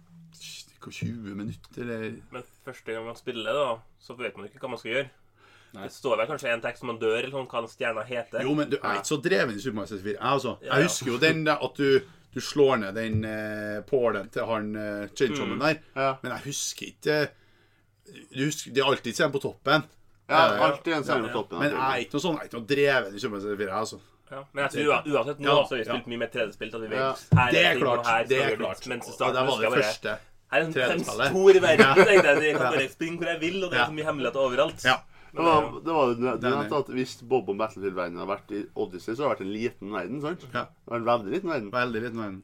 20 minutter, eller... Men første gang man spiller da, så vet man ikke hva man skal gjøre. Det står vel kanskje en tekst som man dør, eller sånn, hva stjerna heter. Jo, men du er ikke så dreven i Super Mario 64. Jeg husker jo den der, at du slår ned den pålen til han Chilchommen der. Men jeg husker ikke... Det er alltid scenen på toppen. Ja, alltid en scenen på toppen. Men jeg er ikke noe sånn, jeg er ikke noe dreven i Super Mario 64, altså. Men jeg tror uansett nå så har vi spilt mye mer 3D-spill, at vi vet her er klart, det er klart. Det var det første. Her er en stor verden, tenkte jeg. Jeg kan bare springe hvor jeg vil, og det er så mye hemmeligheter overalt. Det var det at hvis Bob og Battlefield-verdenen har vært i Odyssey, så har det vært en liten verden, sant? Det var en veldig liten verden. Veldig liten verden.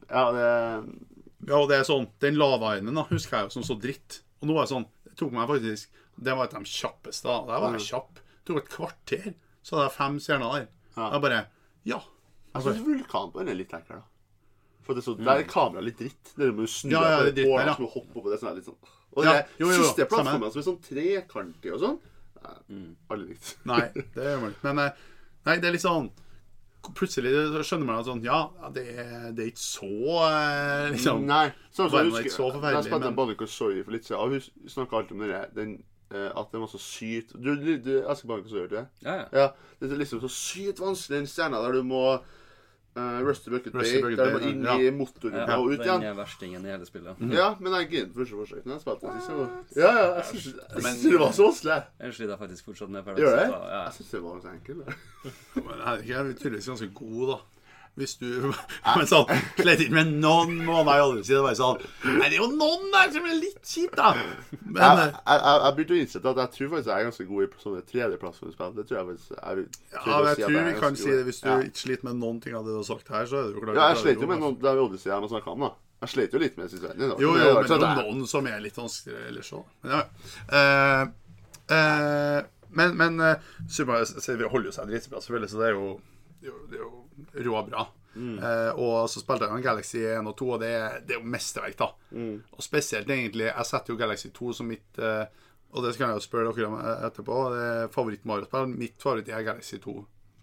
Ja, og det er sånn, den lavainen da, husker jeg jo som så dritt. Og nå er det sånn, det tok meg faktisk, det var et av de kjappeste da. Det var kjapp. Det tok et kvarter, så det er 5 stjerner der. Jeg bare, Jeg synes vulkanen på den er litt lekker da. For det er så, der er kamera litt dritt. Det må du snu deg på det, som å hoppe på det, sånn er litt sånn. Og det siste plattformen som er sånn trekantig og sånn, aldri likt. Nei, det gjør man ikke. Men nei, det er litt sånn, plutselig skjønner man at sånn, det er ikke så, liksom, nei, sånn som jeg husker, jeg spilte en Banjo-Kazooie for litt siden, og hun snakket alltid om at den var så sykt. Du elsker Banjo-Kazooie, gjør du det? Ja. Det er liksom så sykt vanskelig, den stjerna der du må Rusty Bucket Bay, der du må inn i motoren og ut igjen. Den er verstingen i hele spillet. Ja, men jeg gikk inn på første forsøk når jeg spilte den. Jeg synes det var så vanskelig. Jeg sliter faktisk fortsatt med Paradise. Gjør det? Jeg synes det var så enkelt. Men jeg er tydeligvis ganske god da. hvis du men sånn, slett ikke med noen måneder i Odyssey. Det var sånn, nei, det er jo noen der som er litt kjipt da. Men jeg begynte å innsette at jeg tror faktisk jeg er ganske god i sånne tredjeplassspill. Det tror jeg faktisk jeg tror vi kan si det. Hvis du ikke sliter med noen ting av det du har sagt her, så er det jo klart. Ja, jeg slet jo med noen, det er jo Odyssey jeg må snakke om da. Jeg slet jo litt med synes jeg. Jo, men det er noen som er litt vanskeligere ellers også. Men vi holder jo seg dritbra selvfølgelig, så det er jo råbra. Og så spilte jeg jo Galaxy 1 og 2, og det er jo mesterverk da. Og spesielt egentlig, jeg setter jo Galaxy 2 som mitt, og det skal jeg jo spørre dere om etterpå, det er favoritt-Mario-spill. Mitt favoritt er Galaxy 2.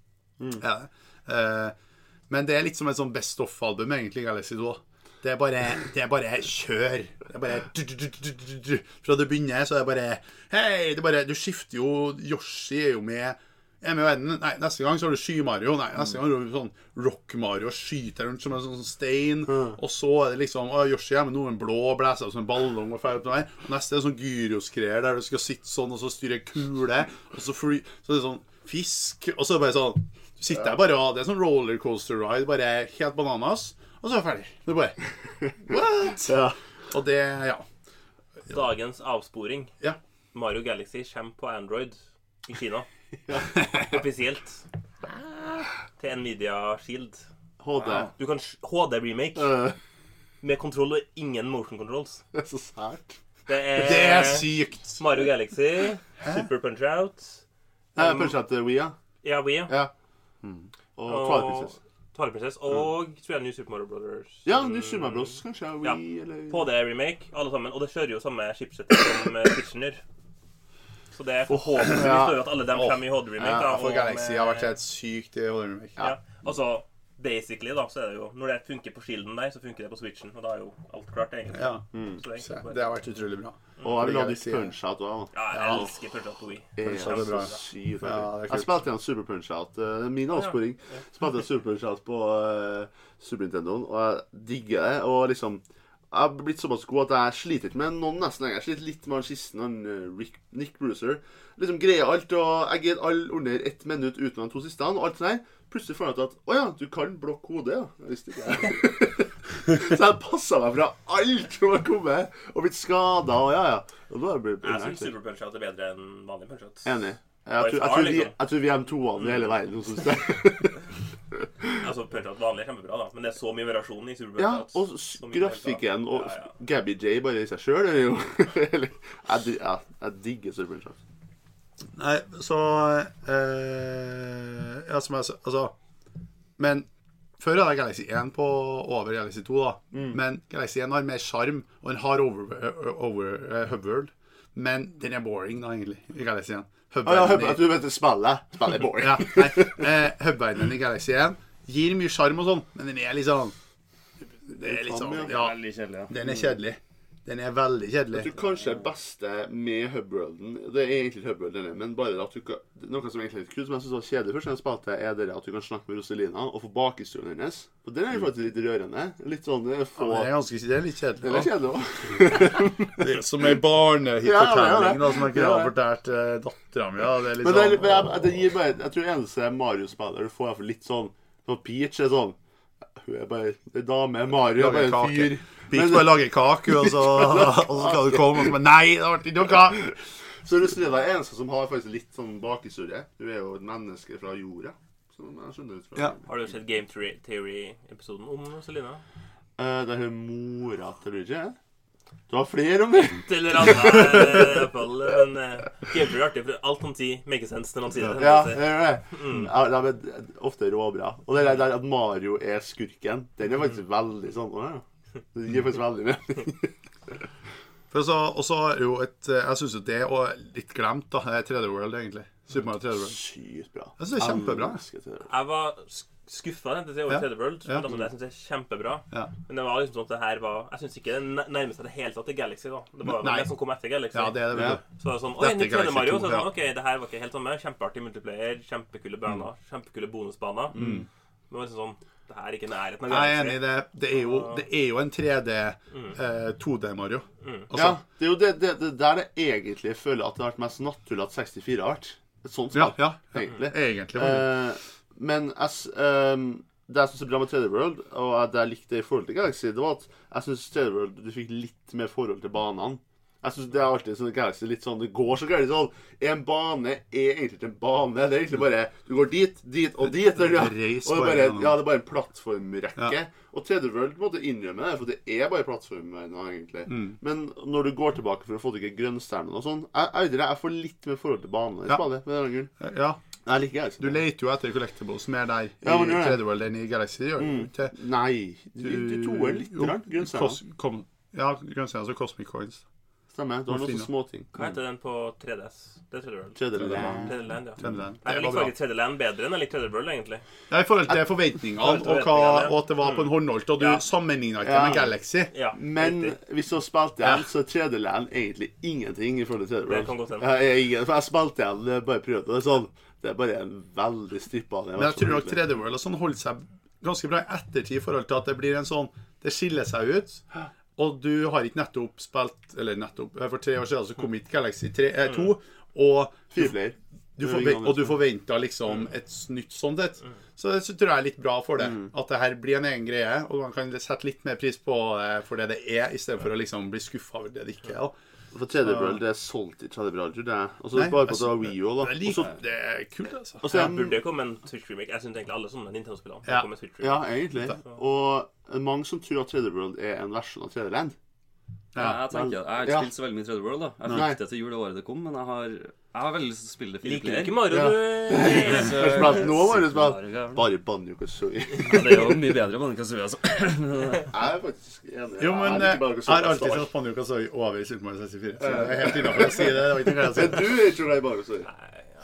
Men det er litt som et sånn best-of-album egentlig, Galaxy 2. Det er bare kjør. Det er bare fra det begynner så er det bare hei, du skifter jo. Yoshi er jo med i verden. Nei, neste gang så har du Sky-Mario. Nei, neste gang har du sånn Rock-Mario og skyter rundt som en sånn stein. Og så er det liksom Yoshi er med noen blå og blæser opp som en ballong og ferdig opp den der. Og neste er sånn gyroskreier der du skal sitte sånn og så styre kule. Og så er det sånn fisk. Og så er det bare sånn du sitter der bare, det er sånn rollercoaster ride, bare helt bananas. Og så er det ferdig. Det er bare what? Ja. Og det, Dagens avsporing. Ja. Mario Galaxy kommer på Android i Kina. Offisielt. Til Nvidia Shield. HD. Du kan HD-remake med kontroll og ingen motion controls. Det er så sært. Det er sykt. Mario Galaxy, Super Punch-Out. Punch-Out Wii, ja. Ja, Wii, ja. Og Twilight Princess. Twilight Princess og tror jeg New Super Mario Brothers. Ja, New Super Mario Bros. Kanskje Wii, ja. Eller På det remake, alle sammen. Og det kjører jo samme chipset som Kitchener. Så det er forhåpentligvis at alle dem kommer i HD-remake. Ja, for Galaxy har vært helt sykt i HD-remake. Ja, altså basically da, så er det jo når det funker på Shielden der, så funker det på Switchen. Og da er jo alt klart egentlig. Ja, det har vært utrolig bra. Og jeg vil ha litt Punch-Out også. Ja, jeg elsker Punch-Out på Wii. Punch-Out er bra. Jeg spilte igjen Super Punch-Out. Min avsporing spilte Super Punch-Out på Super Nintendo, og jeg digger det. Og liksom, jeg har blitt såpass god at jeg sliter ikke med noen nesten lenger. Jeg sliter litt med sisten, Nick Bruiser. Liksom greier alt, og jeg greier alle under 1 minutt uten de 2 siste, og alt sånn her. Plutselig får jeg til at, åja, du kan blokke hodet, ja. Jeg visste ikke. Så jeg passet meg fra alt som har kommet, og blitt skadet, og ja. Og da har jeg blitt jeg synes Super Punch-Out er bedre enn vanlig Punch-Out. Enig. Jeg tror vi er toene i hele verden som synes det. Altså, Punch-Out vanlig er kjempebra da, men det er så mye variasjon i Super Punch-Out. Ja, og grafikken og Gabby J bare i seg selv er jo jeg digger Super Punch-Out. Nei, så ja, som jeg sa, altså men før hadde jeg Galaxy 1 på over Galaxy 2 da, men Galaxy 1 har mer charm, og den har Hubworld, men den er boring da egentlig i Galaxy 1. Hubverdenen du vet spillet er boring. Ja, nei, Hubverdenen i Galaxy 1 gir mye charm og sånn, men den er litt sånn, det er litt sånn, ja, den er kjedelig. Den er veldig kjedelig. Jeg tror kanskje det beste med Hubworlden, det er egentlig Hubworlden, men bare at du kan, noe som egentlig er litt kult, som jeg synes var kjedelig først, spalte, er det at du kan snakke med Rosalina og få bakhistorien hennes. For den er jo faktisk litt rørende. Litt sånn, det er litt kjedelig. Det er kjedelig også. Det er som en barnehitfortelling da, som jeg ikke har fortalt datteren min. Ja, det er litt men sånn. Det gir bare, jeg tror eneste Mario-spiller, du får i hvert fall litt sånn, Peach er sånn, hun er bare en dame, Mario er bare en fyr. Peach bare lager kake, og så skal du komme, og så bare, nei, det har vært ikke noe. Så Rosalina er eneste som har faktisk litt sånn bakhistorie. Du er jo et menneske fra jorda, som jeg skjønner ut fra. Ja. Har du sett Game Theory-episoden om Rosalina? Det er mora til Luigi, Du har flere om det. Eller annet, i hvert fall. Men Game Theory er artig, for alt han sier make sense når han sier det. Ja, det gjør det. Det er ofte råbra. Og det der at Mario er skurken, den er faktisk veldig sånn, det gir faktisk veldig mening. Og så er jo jeg synes jo det er litt glemt da, 3D World egentlig. Super Mario 3D World. Sykt bra. Jeg synes det er kjempebra. Jeg var skuffet til over 3D World, men altså, det synes jeg er kjempebra. Ja. Men det var liksom sånn at det her var, jeg synes ikke det nærmest seg det hele tatt til Galaxy da. Det var det som kom etter Galaxy. Ja, det er det. Så var det sånn, oi, nytt 3D Mario, så sånn, ok, det her var ikke helt samme. Kjempeartig multiplayer, kjempekule baner, kjempekule bonusbaner. Men det var liksom sånn, det her er ikke nærheten av Galaxy. Jeg er enig i det. Det er jo en 3D 2D Mario. Ja, det er jo det der det egentlig føler at det har vært mest naturlig at 64 har vært. Et sånt spill, ja, egentlig. Egentlig. Men det jeg synes er bra med 3D World, og at jeg likte det i forhold til Galaxy, det var at jeg synes 3D World, du fikk litt mer forhold til banene. Jeg synes det er alltid sånn Galaxy litt sånn, det går så gærlig sånn. En bane er egentlig ikke en bane, det er egentlig bare, du går dit og dit, og det er bare, ja, det er bare en plattformrekke. Ja. Og 3D World på en måte innrømmer det, for det er bare plattformer nå, egentlig. Men når du går tilbake for å få til grønnstjernen og sånn, jeg får litt mer forhold til banen i spillet, med den grunn. Ja. Jeg liker Galaxy. Du leter jo etter collectibles mer der i 3D World enn i Galaxy, gjør du ikke? Nei, du toer litt grønnstjernen. Ja, grønnstjernen, så Cosmic Coins. Stemmer, du har noen småting. Hva heter den på 3DS? Det er 3D World. 3D Land, ja. 3D Land. Jeg liker faktisk 3D Land bedre enn jeg liker 3D World, egentlig. Ja, i forhold til forventningene, og at det var på en håndholdt, og du sammenlignet ikke med Galaxy. Ja, men hvis du har spilt igjen, så er 3D Land egentlig ingenting i forhold til 3D World. Det kan godt hende. For jeg spilte igjen, bare prøvde det sånn. Det er bare en veldig strippa. Men jeg tror nok 3D World og sånn holder seg ganske bra i ettertid i forhold til at det blir en sånn, det skiller seg ut. Og du har ikke nettopp spilt, eller nettopp, for 3 år siden så kom ikke Galaxy 2, og du forventer liksom et nytt sånt et. Så det tror jeg er litt bra for det, at det her blir en egen greie, og man kan sette litt mer pris på for det det er, i stedet for å liksom bli skuffet over det det ikke er. For 3D World, det er solgt i 3D World, tror jeg. Og så er det bare på at det var Wii U, da. Det er kult, altså. Og så burde det komme en Switch-remake. Jeg synes egentlig alle sånne Nintendo-spillene kommer en Switch-remake. Ja, egentlig. Og mange som tror at 3D World er en versjon av 3D Land. Ja, jeg har ikke spilt så veldig mye 3D World, da. Jeg fikk det til jul det året det kom, men jeg har veldig lyst til å spille det 4 player. Liker ikke Mario, du? Nå var det spilt bare Banjo-Kazooie. Ja, det er jo mye bedre Banjo-Kazooie, altså. Jeg er faktisk enig. Jo, men jeg har alltid sett Banjo-Kazooie over Super Mario 64. Så jeg er helt innenfor å si det. Det var ikke noe jeg Men du er ikke glad i Banjo-Kazooie.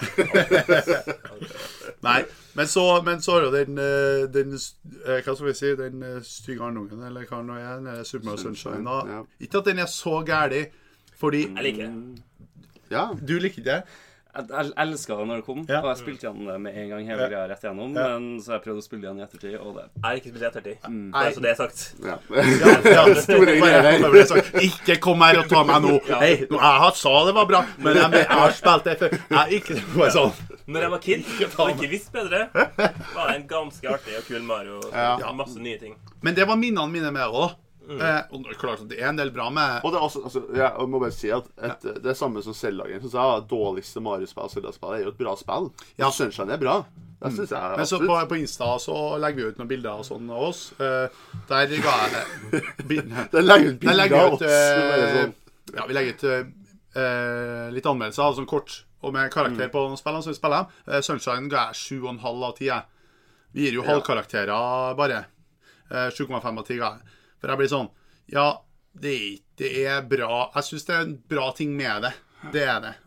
Nei, men så har jo den hva skal vi si, den stygge arnungen, eller hva nå er, den Super Mario Sunshine da. Ikke at den er så gærlig, fordi jeg liker det. Ja. Du liker det? Jeg elsket det når det kom, og jeg spilte igjen det med en gang hele greia rett igjennom, men så har jeg prøvd å spille igjen i ettertid, og det... Jeg har ikke spilt i ettertid, bare så det er sagt. Ja, store greier. Ikke kom her og ta meg nå. Hei, jeg sa det var bra, men jeg har spilt det før. Jeg ikke noe sånn. Når jeg var kid, og ikke visst bedre, var det en ganske artig og kul Mario, masse nye ting. Men det var minnene mine med det da. Og klart at det er en del bra med. Og det er også, altså, jeg må bare si at det er samme som Zelda-gen. Så jeg dårligste Mario-spill, Zelda-spill er jo et bra spill. Ja, Sunshine er bra. Det synes jeg. Men så på Insta så legger vi ut noen bilder og sånn av oss. Der ga jeg Der legger vi ut bilder av oss. Ja, vi legger ut litt anmeldelser, sånn kort, og med karakter på noen spillene som vi spiller. Sunshine ga jeg 7,5 av 10. Vi gir jo halvkarakterer bare. 7,5 av 10 ga jeg. For jeg blir sånn, ja, det er bra. Jeg synes det er en bra ting med det. Det er det.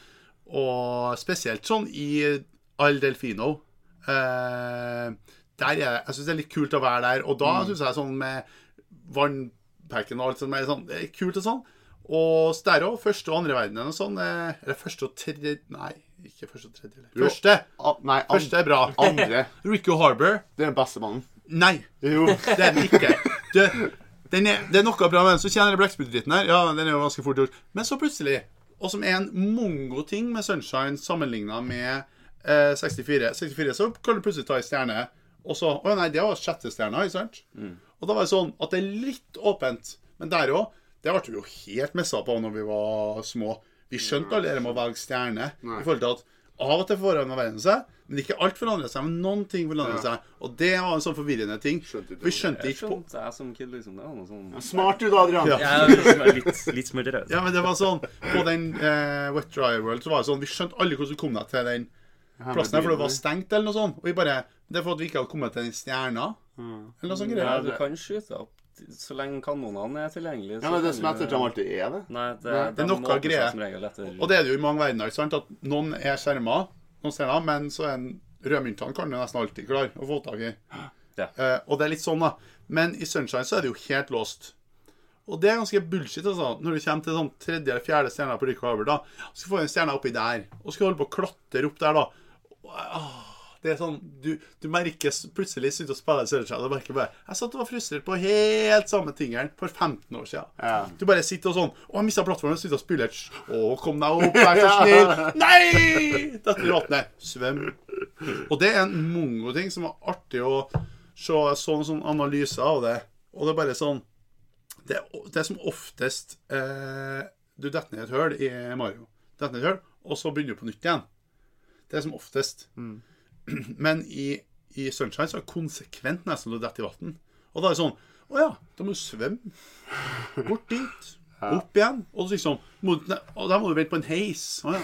Og spesielt sånn i Al Delfino. Der er det. Jeg synes det er litt kult å være der. Og da synes jeg sånn med vannperken og alt sånt, sånn, det er kult og sånn. Og så der også, første og andre verdenen og sånn. Eller første og tredje, nei, ikke første og tredje. Første. Nei, første er bra. Andre. Rico Harbor. Det er den beste mannen. Nei, jo, det er den ikke. Det er noe bra med den. Så kjenner jeg Blacksmith-dritten her. Ja, den er jo ganske fort gjort. Men så plutselig, og som er en mongo-ting med Sunshine sammenlignet med 64. 64 så kan du plutselig ta i stjerne. Og så, nei, det var 6. stjerne, ikke sant? Og da var det sånn at det er litt åpent. Men der også, det ble vi jo helt messet på når vi var små. Vi skjønte allerede med å velge stjerne. I forhold til at av og til forhånd å verden seg, men ikke alt forandrer seg, men noen ting forandrer seg. Og det var en sånn forvirrende ting. Vi skjønte ikke på... Jeg som kid, liksom, det var noe sånn... Smart du da, Adrian! Ja, litt smartere. Ja, men det var sånn, på den Wet Dry World, så var det sånn, vi skjønte alle hvordan vi kom deg til den plassen her, for det var stengt eller noe sånt. Og vi bare, det er for at vi ikke hadde kommet til den stjerna. Eller noe sånt greier. Ja, du kan skyte opp så lenge kanonene er tilgjengelige. Ja, men det som jeg tror alltid er det. Nei, det er noe greier. Og det er det jo i mange verdener, ikke sant? At noen er skjermet, noen steder, men så er rødmyntene kan du nesten alltid klare å få tak i. Ja. Og det er litt sånn da. Men i Sunshine så er det jo helt låst. Og det er ganske bullshit, altså. Når du kommer til sånn 3. eller 4. stjerner på Rico Harbor da, så skal du få en stjerne oppi der. Og skal holde på å klatre opp der da. Det er sånn, du merker plutselig sitte og spille Sunshine, og merker bare, jeg satt og var frustrert på helt samme tingene for 15 år siden. Ja. Du bare sitter og sånn, jeg mistet plattformen, sitter og spiller, kom deg opp, vær så snill. Nei! Dette er vattnet. Svøm. Og det er en mongo-ting som var artig å så en sånn analyse av det, og det er bare sånn, det som oftest, du detter ned et høl i Mario, detter ned et høl, og så begynner du på nytt igjen. Det er som oftest. Men i Sunshine så er det konsekvent nesten du detter i vatten. Og da er det sånn, åja, da må du svømme, bort dit, opp igjen, og liksom, og da må du vente på en heis, åja.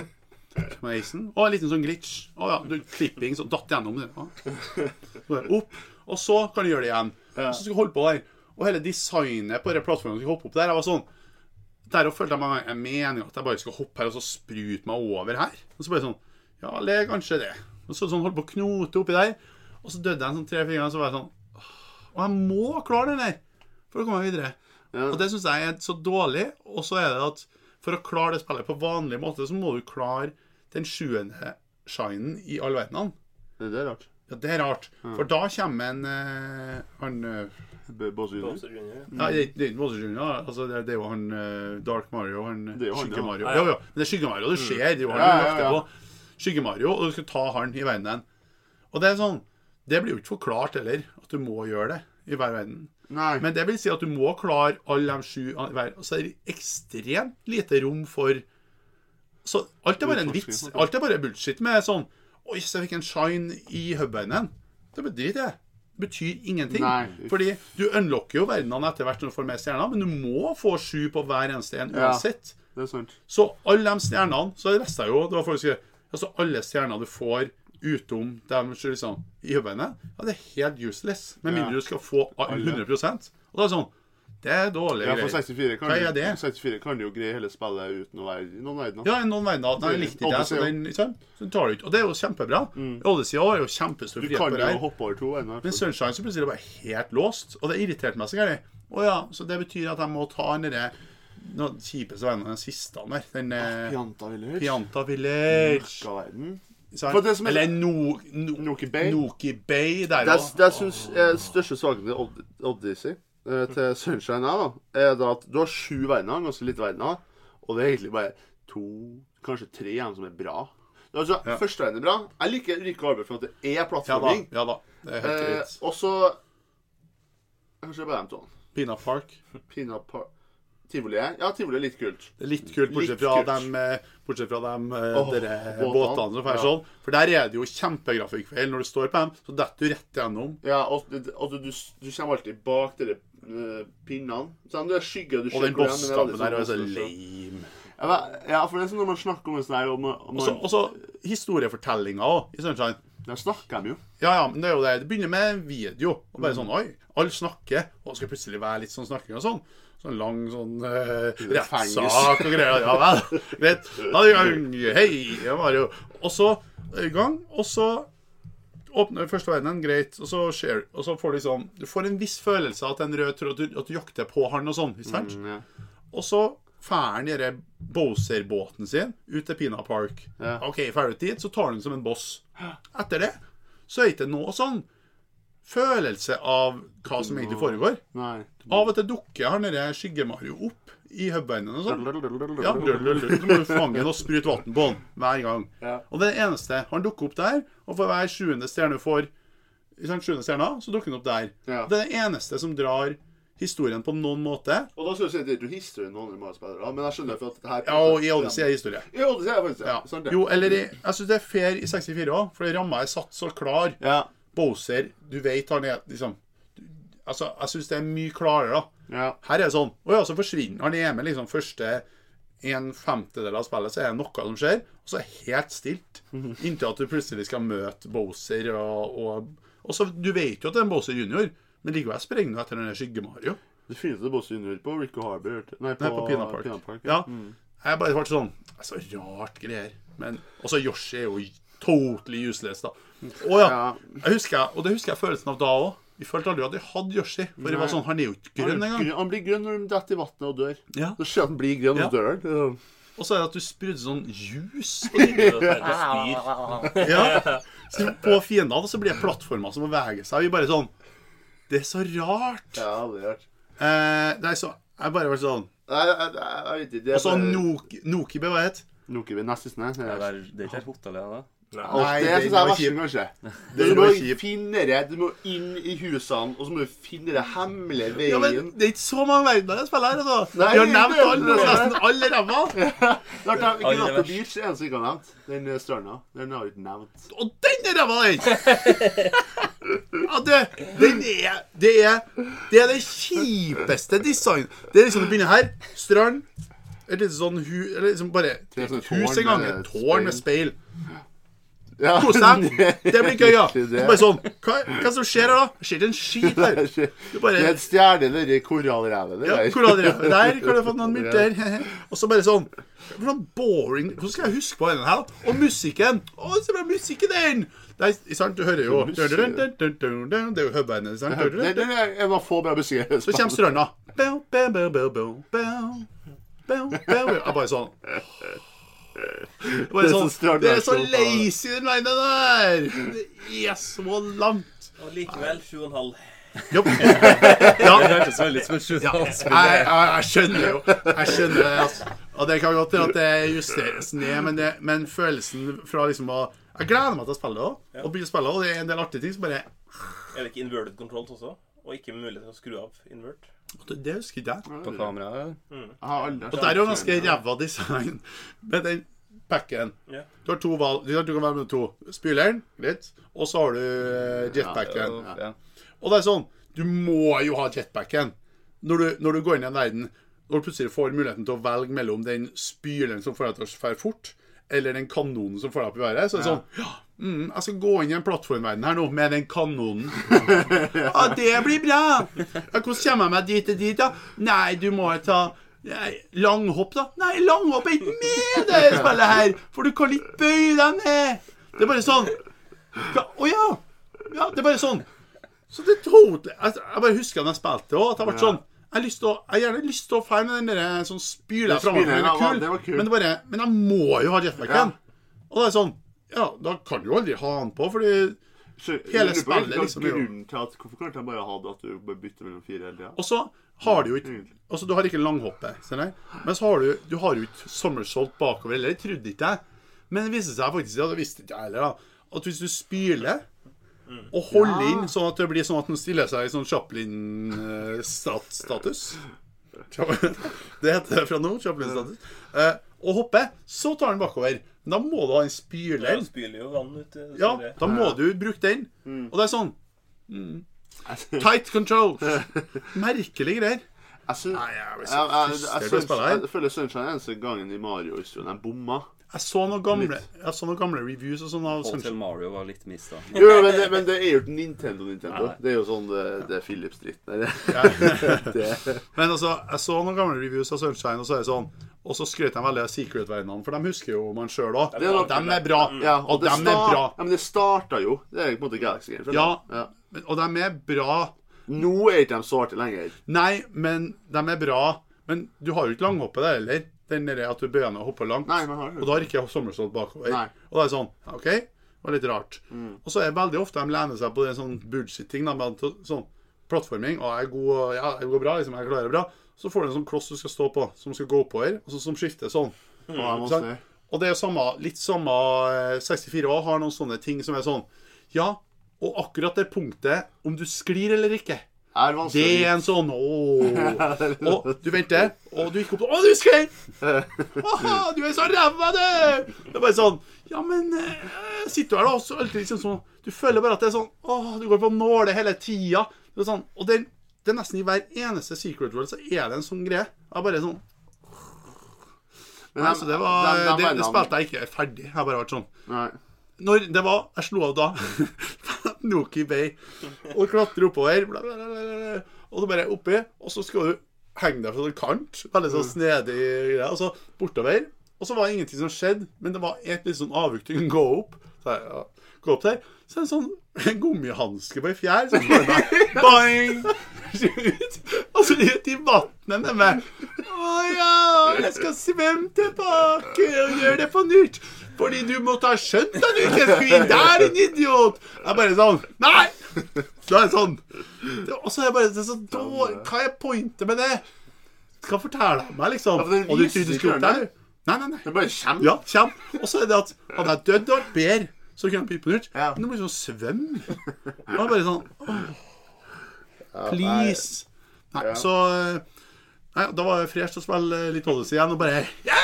Med heisen, og en liten sånn glitch, åja, du klipping, så datt gjennom det, opp, og så kan du gjøre det igjen, og så skal du holde på der, og hele designet på den plattformen du skal hoppe opp der, jeg var sånn, der følte jeg meg meningen at jeg bare skal hoppe her og så sprute meg over her, og så bare sånn, ja, det er kanskje det, og så sånn holdt på å knote oppi der, og så døde jeg en sånn 3-4 ganger, så var jeg sånn, og jeg må klare den der, for å komme videre, og det synes jeg er så dårlig, og så er det at for å klare det spillet på vanlig måte, så må du klare den 7. shinen i all verdenene. Det er rart. Ja, det er rart. For da kommer han Bowser Jr. Ja, det er ikke Bowser Jr. Altså, det er jo han Dark Mario, han Skygge Mario. Ja. Ja, men det er Skygge Mario, det skjer. Det er jo han du lagt det på. Skygge Mario, og du skal ta han i verdenen. Og det er sånn, det blir jo ikke forklart heller, at du må gjøre det i hver verden. Nei. Men det vil si at du må klare alle de 7 i verden. Og så er det ekstremt lite rom for... Så alt er bare en vits. Alt er bare bullshit med sånn, oi, så jeg fikk en shine i hubverdenen. Det betyr det. Det betyr ingenting. Nei. Fordi du unlocker jo verdenene etter hvert når du får mer stjerner, men du må få 7 på hver eneste en uansett. Ja, det er sant. Så alle de stjernene, så leste jeg jo, det var faktisk, altså alle stjerner du får utom dem liksom, i hubverdenen, ja, det er helt useless. Med mindre du skal få 100%. Og det er sånn, det er dårlig greier. Ja, for 64 kan, hva er det? 64 kan du jo greie hele spillet uten å være i noen verdener. Ja, i noen verdener. Nei, jeg likte ikke det, så den tar du ikke. Og det er jo kjempebra. Odyssey er jo kjempestor frihet på det her. Du kan jo hoppe over 2 verdener. Men Sunshine så plutselig bare helt låst, og det irriterte meg så gærlig. Åja, så det betyr at jeg må ta den kjipeste verden, den siste der. Den Pianta Village. Pianta Village. Verden. Eller Noki Bay der da. Det jeg synes er største svaken til Odyssey, til Sunshine da, er da at du har 7 verdener, ganske litt verdener, og det er egentlig bare 2, kanskje 3 igjen som er bra. Altså, første verden er bra. Jeg liker Rico Arbeider for at det er plattforming. Ja da, det er helt greit. Og så, kanskje bare dem to. Pina Park. Tivoli er? Ja, Tivoli er litt kult. Det er litt kult, bortsett fra dem båtene som er sånn. For der er det jo kjempegrafikkfeil når du står på dem, så detter du rett gjennom. Ja, og du kommer alltid bak dere pinnene. Så du er skygge, og du og den bosskampen der er så lame. Ja, for det er sånn når man snakker om det sånn her, og så historiefortellinga også, i Sunshine. Der snakker de jo. Ja, men det er jo det. Det begynner med en video, og bare sånn, oi, alle snakker, og det skal plutselig være litt sånn snakking og sånn. Sånn lang, sånn rettssak og greier. Ja, vel, vet. Da er det i gang. Hei, jeg var jo. Og så i gang, og så åpner første verdenen, greit, og så skjer, og så får du liksom, du får en viss følelse av at en rød tråd, at du jakter på han og sånn, ikke sant? Og så fær han gjøre Bowser-båten sin ut til Pina Park. Ok, ferdig dit, så tar han som en boss. Etter det, så er det ikke noe sånn følelse av hva som egentlig foregår. Nei. Av og til dukker han der Skygge Mario opp i hubbeinen og sånn. Ja, så må du fange den og sprute vatten på han hver gang. Og det er det eneste. Han dukker opp der, og for hver 7. stjerne du får, i 7. stjerne, så dukker han opp der. Det er det eneste som drar historien på noen måte. Og da skal du si at det er ikke historien noen andre Mario-spillere, men jeg skjønner for at det her... Ja, og i Odyssey er historie. I Odyssey er faktisk, ja. Jo, eller jeg synes det er fair i 64 også, for ramma er satt så klar. Bowser, du vet han er liksom, altså, jeg synes det er mye klarere da. Her er det sånn, og så forsvinner han med liksom første 1/5 av spillet, så er det noe som skjer, og så er det helt stilt, inntil at du plutselig skal møte Bowser, og så, du vet jo at det er en Bowser Junior, men likevel sprenger du etter den Skygge Mario. Det finnes det Bowser Junior på Rico Harbor, nei, på Pina Park. Ja, jeg bare vært sånn, det er så rart greier, men også Yoshi er jo totally useless da. Jeg husker følelsen av da også. Vi følte aldri at jeg hadde Yoshi, for det var sånn, han er jo ikke grønn en gang. Han blir grønn når han detter i vattnet og dør. Så skjer han blir grønn og dør. Og så er det at du sprutter sånn juice så på fiendene, så blir det plattformer som beveger seg. Vi bare sånn, det er så rart. Ja, det er rart. Det er så, jeg bare vært sånn. Jeg vet ikke. Og så Noki, hva het? Noki ved neste snø. Det er ikke et hotell, ja da. Nei, det synes jeg er verst, kanskje. Du må finne det, du må inn i husene, og så må du finne det hemmelige veien. Ja, men det er ikke så mange verdener jeg spiller her, altså. Nei, Vi har nevnt nesten alle ræva. Ikke Natt og Beach er en som ikke har nevnt. Den stranda, den har vi ikke nevnt. Og den er ræva, den! Ja, det er det kjipeste design. Det er liksom, du begynner her, strand, et lite sånn eller liksom bare et hus en gang, et tårn med speil. Ja, Kos deg. Det blir gøy, ja. Så bare sånn, hva som skjer her da? Det skjer ikke en skit her. Det er et stjerne der i korallrevet. Ja, korallrevet. Der kan du ha fått noen mynter. Og så bare sånn, hvordan boring. Hvordan skal jeg huske på denne her da? Og musikken. Så bra musikk i den. Det er sant, du hører jo. Det er jo høbbeinet, sant? Det er en av få bra musikk. Så kommer stranda. Bare sånn. Det er så lazy den veien der. Det er så langt. Og likevel 7,5. Ja. Det hørtes veldig som et 7,5-spill. Jeg skjønner jo. Jeg skjønner det, altså. Og det kan godt til at det justeres ned, men følelsen fra liksom å... Jeg gleder meg til å spille det også, og begynne å spille det, og det er en del artige ting som bare... Er det ikke inverted controls også? Og ikke mulighet til å skru av invert? Det husker ikke jeg. På kamera. Og der er jo ganske ræva design med den packen. Du har to valg. Du kan være med to. Spyleren, greit. Og så har du jetpacken. Og det er sånn, du må jo ha jetpacken. Når du går inn i en verden, når du plutselig får muligheten til å velge mellom den spyleren som får deg til å fære fort, eller den kanonen som får deg opp i været, så er det sånn, jeg skal gå inn i en plattformverden her nå med den kanonen. Ja, det blir bra. Ja, hvordan kommer jeg meg dit og dit da? Nei, du må ta langhopp da. Nei, langhopp er ikke med det spillet her, for du kan ikke bøye deg ned. Det er bare sånn. Ja, det er bare sånn. Så det totally, jeg bare husker når jeg spilte også, at det har vært sånn, jeg har gjerne lyst til å feire med den der sånn spyler fremover, det var kul, men jeg må jo ha jetpacken. Og det er sånn, ja, da kan du jo aldri ha den på, fordi hele spillet liksom er jo... Hvorfor kan jeg bare ha det at du bare bytter mellom 4 hele tiden? Og så har du jo ikke, altså du har ikke langhoppet, men så har du har jo ikke somersault bakover, eller jeg trodde ikke det, men det viste seg faktisk, det visste ikke jeg heller da, at hvis du spyler, og holde inn sånn at det blir sånn at den stiller seg i sånn Chaplin-status. Det heter det fra nå, Chaplin-status. Og hoppe, så tar den bakover. Men da må du ha en spyler. Ja, spyler jo vann ut. Ja, da må du bruke den. Og det er sånn. Tight control. Merkelig greier. Jeg føler Sunshine eneste gangen i Mario-historien jeg bomma. Jeg så noen gamle reviews og sånn av Hotel Mario var litt mista. Jo, men det er jo ikke Nintendo. Det er jo sånn, det er Philips-dritten. Men altså, jeg så noen gamle reviews av Sunshine, og så er det sånn, og så skrøt de veldig av Secret-verdenene, for de husker jo man selv også. De er bra. Og de er bra. Ja, men det startet jo. Det er på en måte Galaxy Game. Ja, og de er bra. Nå er ikke de så artig lenger. Nei, men de er bra. Men du har jo ikke langhoppet der, eller? Den er at du bøyer ned og hopper langt. Nei, man har det. Og da har ikke somersault bakover. Nei. Og det er sånn, ok, det var litt rart. Og så er det veldig ofte de lener seg på en sånn bullshit-ting, sånn plattforming, og jeg er god, ja, det går bra, liksom, jeg klarer det bra. Så får du en sånn kloss du skal stå på, som skal gå oppover, og så, som skifter sånn. Og det er jo litt samme 64 år har noen sånne ting som er sånn, ja, og akkurat det punktet, om du sklir eller ikke, det er en sånn, og du venter, og du gikk opp, du skrev! Du er så ræva, du! Det er bare sånn, ja, men sitter du her da, og så alltid liksom sånn, du føler bare at det er sånn, du går på nåle hele tida, det er sånn, og det er nesten i hver eneste Secret World, så er det en sånn greie, det er bare sånn, men altså, det spilte jeg ikke ferdig, jeg har bare vært sånn, når det var, jeg slo av da, Nuki Bay, og klatre oppover, og så bare oppi, og så skal du henge deg fra en kant, veldig sånn snedig greie, og så bortover, og så var det ingenting som skjedde, men det var et litt sånn avvuk, du kan gå opp, gå opp der, så en sånn gummihanske på en fjær, så får meg, boing, ut, og så ut i vattnet med, jeg skal svømme tilbake og gjøre det på nytt, fordi du måtte ha skjønt at du ikke skulle inn der, en idiot. Jeg er bare sånn, nei! Så er det sånn. Og så er jeg bare, det er så dårlig. Hva er pointet med det? Skal fortelle meg, liksom. Og du tror du skulle opp der, du? Nei. Det bare kjem. Ja, kjem. Og så er det at hadde jeg dødd og vært bedre, så kunne han bytte på nytt. Ja. Men det blir sånn svøm. Det var bare sånn, please. Nei, så nei, da var det fresh å spille litt Odyssey igjen, og bare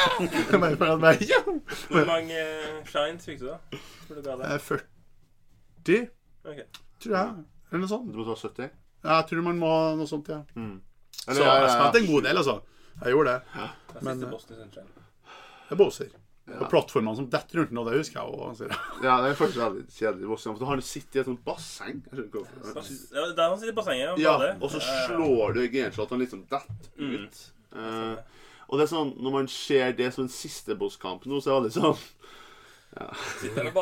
Hvor mange shines fikk du da? For du ga det? 40, Ok. tror jeg. Eller noe sånt. Du må ta 70. Ja, jeg tror man må noe sånt, ja. Eller, Så jeg spilte en god del, altså. Jeg gjorde det. Det er siste bossen i Sunshine. Det er Bowser. Og plattformene som detter rundt nå, det husker jeg også. Ja, det er faktisk veldig kjedelig. For da har du sittet i et sånt basseng. Jeg skjønner ikke hvorfor. Ja, der han sitter på sengen og Ja, bader. og så slår du genshot, og han liksom detter ut. Og det er sånn, når man ser det som en siste bosskamp nå, så er det sånn Sitter der og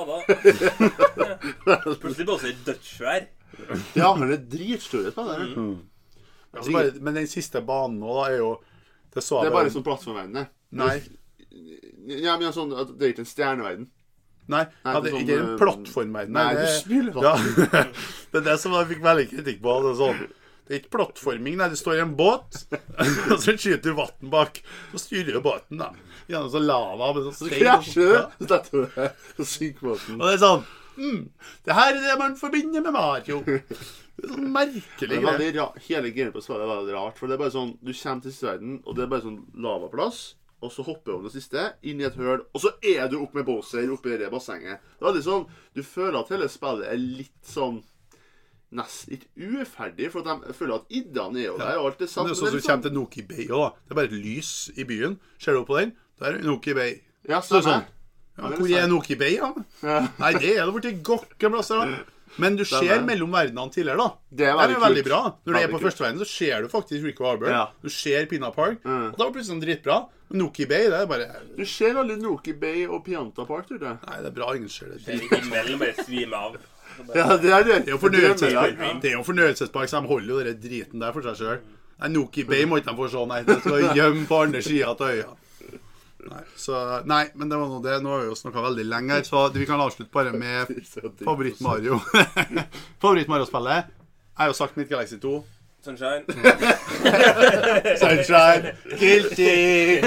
bader. Plutselig Bowser dødssvær. Ja, men det er dritstor på det. Altså bare, men den siste banen nå, da, er jo det, så Det jeg er bare sånn plattformverden, det. Nei, Ja, men sånn, at det er ikke en stjerneverden. nei, ja, det er ikke en plattformverden. Nei, du spiller vann. Ja, det er det som jeg fikk veldig kritikk på. Det er sånn, det er ikke plattforming, nei, det står i en båt, og så skyter du vatten bak, så styrer du båten da, gjennom sånn lava, med sånn Så stein. krasjer Ja. det. Så detter du det. Så synker båten. Og det er sånn, det her er det man forbinder med Mario. Det er sånn merkelig Det er greier. veldig hele gamet på spillet er veldig rart. For det er bare sånn, du kommer til siste verden, og det er bare sånn lavaplass. Og så hopper du over det siste, inn i et høl, og så er du opp med Bowser oppe i det bassenget. Det er veldig sånn, du føler at hele spillet er litt sånn nesten litt uferdig, for at de føler at ideene er jo der, og alt er Men satt. det er sånn som du kommer til Noki Bay også, da. Det er bare et lys i byen. Ser du opp på den? Der er Noki Bay. Ja, Så det er stemmer. sånn, ja, hvor er Noki Bay, ja? Nei, det er det borti Gokkeplasser, da. Men du ser Stemmer. mellom verdenene tidligere, da. Det er Det veldig er veldig kult. bra. Når du er Veldig på kult. første verden, så ser du faktisk Rico Harbor. Ja. Du ser Pinna Park. Og det var plutselig dritbra. Men Noki Bay, det er bare Du ser veldig Noki Bay og Pianta Park, tror jeg. Nei, det er bra. Ingen ser det. Det er i himmelen bare svime av. Ja, det er det. Det er jo fornøyelsespark. Det er jo fornøyelsespark, så de holder jo den driten der for seg selv. Nei, Noki Bay må ikke de få se, nei. Det skal gjemme på andre siden av øya. Nei, så, nei, men det var nå det. Nå har vi jo snakket veldig lenge her, så vi kan avslutte bare med favoritt-Mario. Favoritt-Mario-spillet. Jeg har jo sagt mitt Galaxy 2. Sunshine. Sunshine, guilty.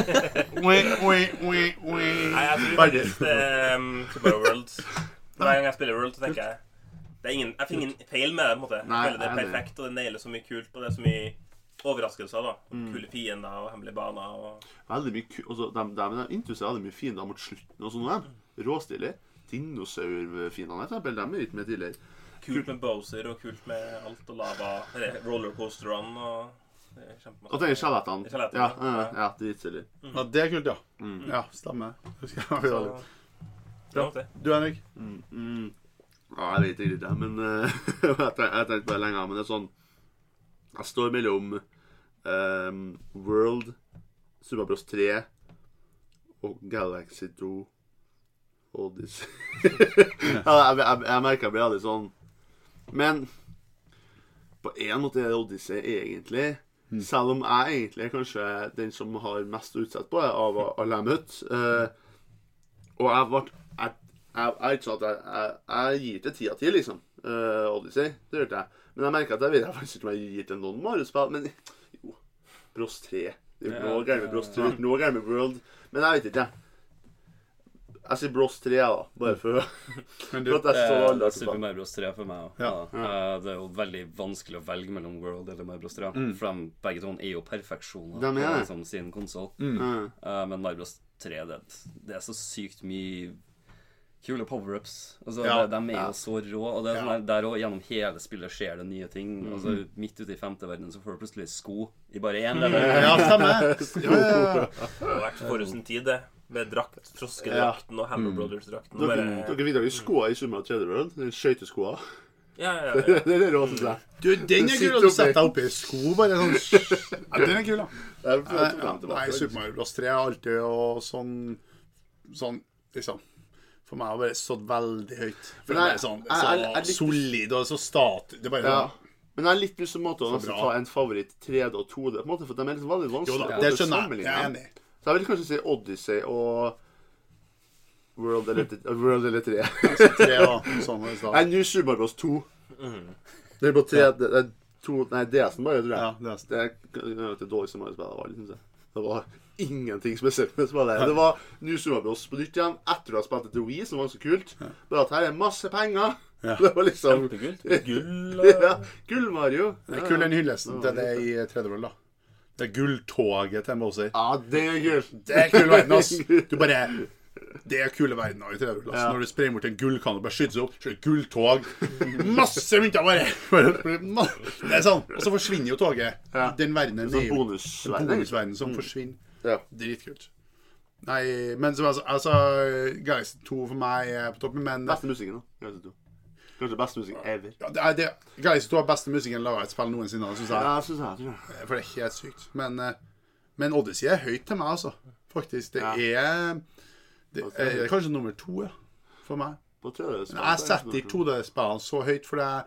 Nei, jeg tror Ferdig. faktisk det er Super World. Hver gang jeg spiller World, så tenker jeg det er ingen, jeg finner ingen feil med det, på en måte. Jeg Nei, føler det er jeg er perfekt, og det nailer så mye kult, og det er så mye overraskelser, da. Kule fiender og hemmelige baner. Og Veldig mye også, de introduserer veldig mye fiender mot slutten og sånn. Råstilig. Dinosaurfiendene, for eksempel, de er ikke med tidligere. kult med Bowser, og kult med alt og lava. Rollercoasterene og det er kjempemasse. Og det er skjelettene. Skjelettene, Ja, dritstilig. Ja, det er kult, ja. Ja, stemmer. Husker jeg veldig godt. Bra. Du, Henrik? Ja, jeg vet ikke det, men jeg tenkte bare lenger, men det er sånn, jeg står mellom World, Super Bros 3 og Galaxy 2 Odyssey. Ja, jeg merker jeg blir aldri sånn, men på en måte er det Odyssey egentlig, selv om jeg egentlig er kanskje den som har mest utsett på det av alle jeg møtt. Og jeg er ikke sånn at jeg gir til 10 av 10, liksom. Odyssey, det gjør jeg. Men jeg merker at jeg vet faktisk ikke om jeg gir til noen Mario-spill. Men jo, Bros 3. Det er jo noe gærent med Bros 3, det er noe gærent med World. Men jeg vet ikke. Jeg sier Bros 3, da. Bare for Men for at jeg så alle Super spill. Mario Bros 3 for meg også. Ja. Det er jo veldig vanskelig å velge mellom World eller Mario Bros 3. For de begge to er jo perfeksjoner De er på det. liksom, sin konsol. Mm. Men Mario Bros 3, det er så sykt mye kule power-ups. Altså, Ja. de er jo så rå. Og det er sånn der også, gjennom hele spillet skjer det nye ting. Altså, midt ute i 5. verden så får du plutselig sko i bare én level. Ja, stemmer. Ja. Det har vært forut sin tid, det. Med drakt, froskedrakten og Hammer Brothers-drakten. og Dere bare- fikk dere skoa i Super Mario 3D World? Skøyteskoa. Ja. Det er det råeste der. Du, den er kul, og du setter deg oppi sko, bare sånn. Ja, den er kul, da. Nei, Super Mario Bros. 3 er alltid og sånn, liksom. For meg har det bare stått veldig høyt. For det er sånn, så solid og så det er bare Ja. sånn. Men jeg har litt lyst til å Så nesten bra. ta en favoritt 3D og 2D, på en måte, for de er liksom veldig Jo vanskelig. da, å det skjønner jeg. sammenligne. Jeg er enig. Så jeg vil kanskje si Odyssey og World eller 3. 3 da, sånn var det Nei, da. New Super Mario Bros 2. Det er på 3, det er 2, nei, DS-en bare, tror jeg. Ja, det er Det er det dårligste Mario-spillet av alle, synes jeg. Det var ingenting spesielt med spillet. Det var New Super Bros på nytt igjen, etter å ha spilt til Wii, som var så kult. Bare at her er masse penger. Det var liksom... Kjempekult. Gull. Ja, gull Mario. Det er kul den hyllesten til det i 3D-World, da. Det er gulltoget til Bowser. Ja, det er kult. Det er kul verden, ass. Du bare... Det er kule verden i 3D-World, ass. Når du sprenger bort en gullkann og bare skyter seg opp, så er det gulltog. Masse mynter bare. Det er sånn. Og så forsvinner jo toget. Den verdenen er jo en bonusverden som forsvinner. Dritkult. Nei, men som altså Galaxy 2 for meg er på toppen, men... Beste musikken da, Galaxy 2. Kanskje beste musikken ever. Ja, Galaxy 2 er beste musikken laget et spill noensinne, synes jeg. Ja, synes jeg. For det er helt sykt. Men Odyssey er høyt til meg, altså. Faktisk, det er kanskje nummer 2, ja, for meg. Jeg setter 2D-spillene så høyt, for det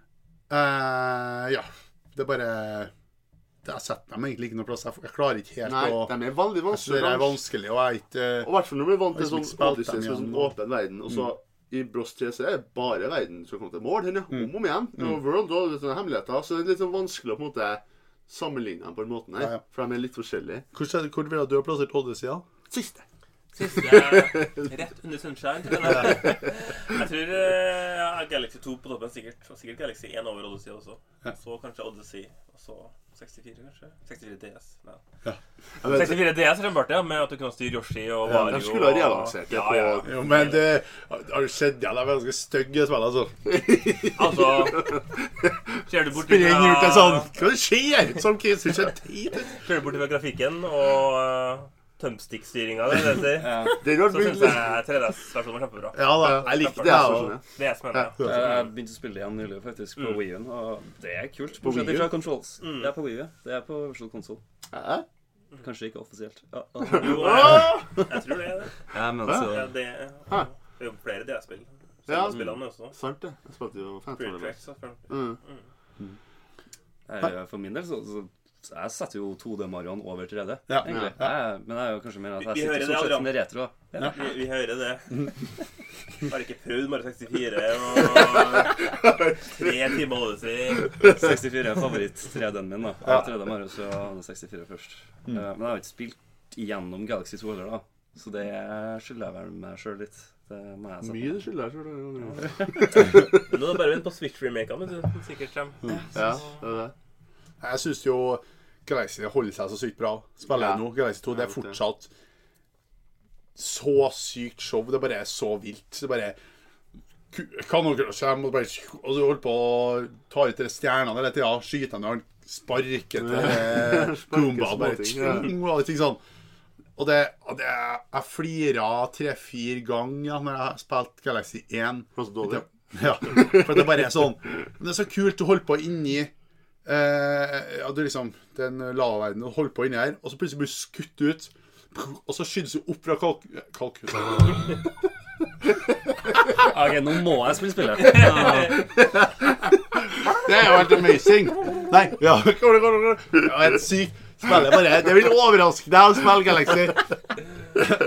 det er bare... Jeg setter dem egentlig ikke noe plass. Jeg klarer ikke helt å... Nei, de er veldig vanskelig. Det er vanskelig, og jeg ikke... Og i hvert fall når vi er vant til sånn Odyssey, som sånn åpen verden, og så i Bros 3 så er det bare verden som kommer til mål, om igjen. Og World og sånne hemmeligheter, så det er litt sånn vanskelig å på en måte sammenligne dem på en måte her, for de er litt forskjellige. Hvor vil du ha plassert Odyssey, da? Siste rett under Sunshine, tror jeg. Jeg tror Galaxy 2 på toppen sikkert. Og sikkert Galaxy 1 over Odyssey også. Så kanskje Odyssey, og så 64 kanskje. 64 DS. Nei. 64 DS er det bare, med at du kunne styre Yoshi og Wario. De skulle ha relansert det på... Jo, men det har du sett, det er ganske stygge spill, altså. Ser du bort Sprenger ut en sånn, hva skjer? Som kids, ikke en tid. Ser du bort fra grafikken og... thumbstick-styringa, det sier. Så synes jeg 3DS-versjonen var kjempebra. Ja da, jeg liker det. Jeg begynte å spille det igjen nylig faktisk på Wii-en, og det er kult. Bortsett fra controls. Det er på Wii-en. Det er på Virtual Console. Kanskje ikke offisielt. Jo, jeg tror det er det. Ja, men altså... Det er jo flere DS-spill. Spillene også. Sant det. Jeg spilte jo 15 For min del så jeg setter jo 2D-Marioen over 3D, egentlig. Men jeg er jo kanskje mer at jeg sitter så sett med retro. Vi hører det. Har ikke prøvd Mario 64 og 3 timer Odyssey. 64 er favoritt-3D-en min, da. Av 3D Mario så er det 64 først. Men jeg har ikke spilt igjennom Galaxy 2 heller, da. Så det skylder jeg vel meg selv litt. Det må jeg sette. Mye det skylder jeg selv. Nå er det bare vent på Switch-remaken, men du sikkert kommer. Ja, det er det. Jeg synes jo Galaxy holder seg så sykt bra. Spiller nå, Galaxy 2, det er fortsatt så sykt show. Det bare er så vilt. Det bare kanonkrasj, og du holder på å ta ut de stjernene hele tiden, skyte dem når han sparker til Goomba, bare og alle ting sånn. Og jeg flirer 3-4 ganger når jeg har spilt Galaxy 1. Ja, for det bare er sånn. Men det er så kult å holde på inni du liksom den lava verden og holder på inni her, og så plutselig blir du skutt ut, og så skydes du opp fra kalkusen. Ok, nå må jeg spille spillet. Det er jo helt amazing. Nei, helt sykt. Spillet bare, det vil overraske deg å spille Galaxy.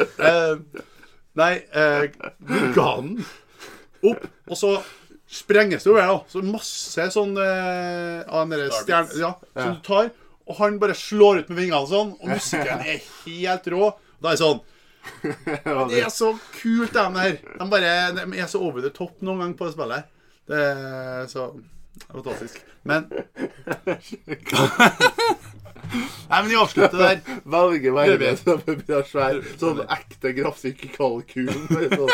Vulkanen opp, og så sprenges det over da, så masse sånn av den stjernen, som du tar, og han bare slår ut med vingene sånn, og musikken er helt rå, og da er det sånn, det er så kult de her, de er så over the top noen gang på det spillet, det er så fantastisk, men nei, men jeg avslutter der. Velger verden som blir svær, sånn ekte grafikkalkun.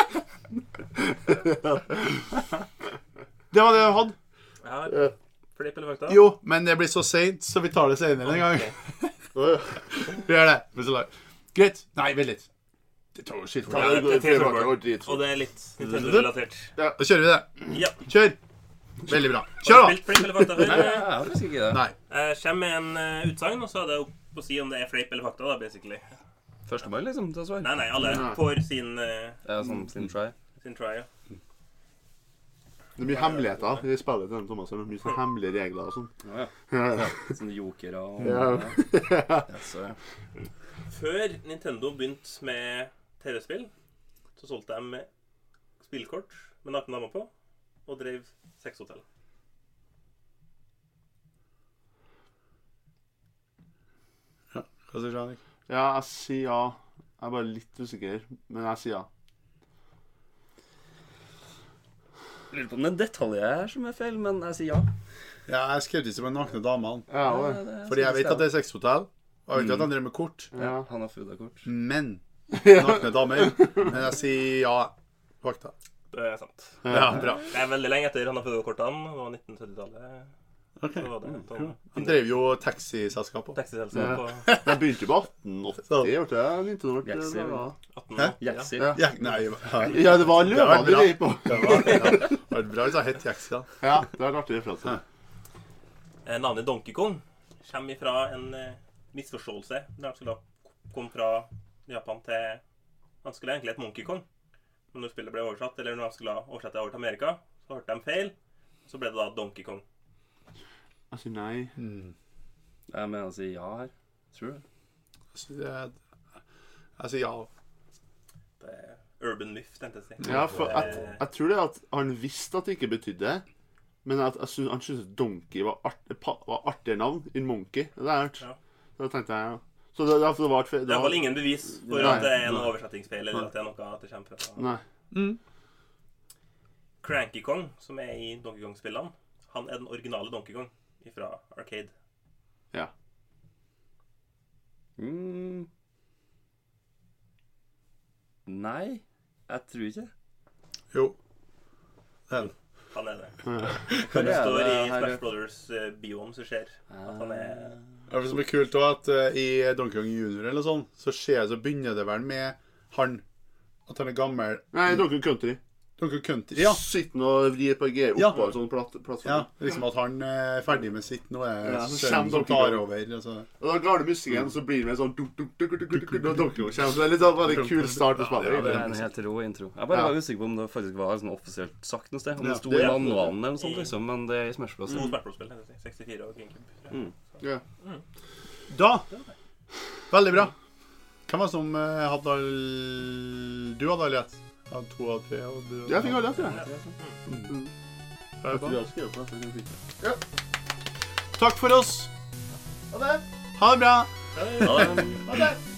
Det var det jeg hadde. Ja, flipp eller fakta? Jo, men det blir så sent, så vi tar det senere en gang. Vi gjør det. Greit. Nei, vent litt. Det tar jo skitt for det. Og det er litt Nintendo-relatert. Da kjører vi det. Ja. Kjør. Veldig bra. Kjør da! Flipp eller fakta før? Jeg har faktisk ikke det. Nei. Jeg kommer med en utsagn, og så er det opp å si om det er flipp eller fakta da, basically. Førstemann liksom, til å svare. Nei, alle får sin... Ja, sånn sin try. Sin try, ja. Det er mye hemmeligheter i spillet til Thomas. Det er mye sånne hemmelige regler og sånn. Ja. Sånne jokere og... Før Nintendo begynte med TV-spill, så solgte de med spillkort med nakne damer på, og drev sexhotell. Ja, hva sier du, Jannik? Ja, jeg sier ja. Jeg er bare litt usikker, men jeg sier ja. Jeg lurer på om det er detaljer her som er feil, men jeg sier ja. Ja, jeg skrev det som en nakne damene. Ja, Fordi jeg vet at det er sexhotell, og jeg vet at han driver med kort. Ja. Han har foda-kort. Men nakne damer. Men jeg sier ja. Fakta. Det er sant. Ja, bra. Det er veldig lenge etter han har fått kortene. Det var 1970-tallet. Ok. Så var det sånn Han drev jo taxiselskap også. taxiselskap på Jeg begynte på 1880, gjorde jeg? 1980. Jaxi. 18 Hæ? Jaxi. Ja. Ja, nei, Ja, det var løvene vi gikk på. Det var bra hvis jeg het Jaxi da. Ja, det er artig referanse. Navnet Donkey Kong kommer fra en misforståelse. Når han skulle komme fra Japan til Han skulle egentlig hete Monkey Kong. Men når spillet ble oversatt, eller når han skulle oversette det over til Amerika, så hørte de feil. Så ble det da Donkey Kong. Jeg sier nei. Jeg mener å si ja her. Tror du? Jeg sier ja. Det er urban myth, tenkte jeg å si. Ja, for jeg tror det at han visste at det ikke betydde det, men at han syntes Donkey var artigere navn enn Monkey. Det har jeg hørt. Ja. Da tenkte jeg, ja. Så det var et feil. Det er i hvert fall ingen bevis for Nei. at det er noe oversettingsfeil, eller at det er noe at det kommer fra Nei. Cranky Kong, som er i Donkey Kong-spillene. Han er den originale Donkey Kong fra Arcade. Ja. Nei, jeg tror ikke. Jo. Det er det. Han er det. Hva Det er står det i her? Smash Brothers bioen som skjer at han er Det som er kult også at i Donkey Kong Junior eller sånn, så begynner det vel med han, at han er gammel. Nei, Donkey Country. Donkey Kong Country, ja. Sitter nå og vrir på G oppå Ja. en sånn plattform. Ja, liksom at han er ferdig med sitt nå, Ja, så sønnen kommer som Donkey tar Kong. over. Altså. Og da går det musikken, og så blir det med sånn Donkey Kong kommer. Så det er litt sånn veldig kul start på spillet. Det er egentlig. en helt rå intro. Jeg bare Ja. var usikker på om det faktisk var sånn offisielt sagt noe sted. Om Ja, det sto det i er- manualen eller noe sånt, liksom. Men det er i Smash Bros. to Smash Bros-spill, 64 og GameCube. Ja. Da, veldig bra. Hvem var det som hadde Du hadde alle rett. Ja, 2 av 3, og du Jeg fikk alle rett, ja. Bra Jeg jobba. tror jeg skrev på det. Takk for oss. Ha det! Ha det bra. Ja, Ha det!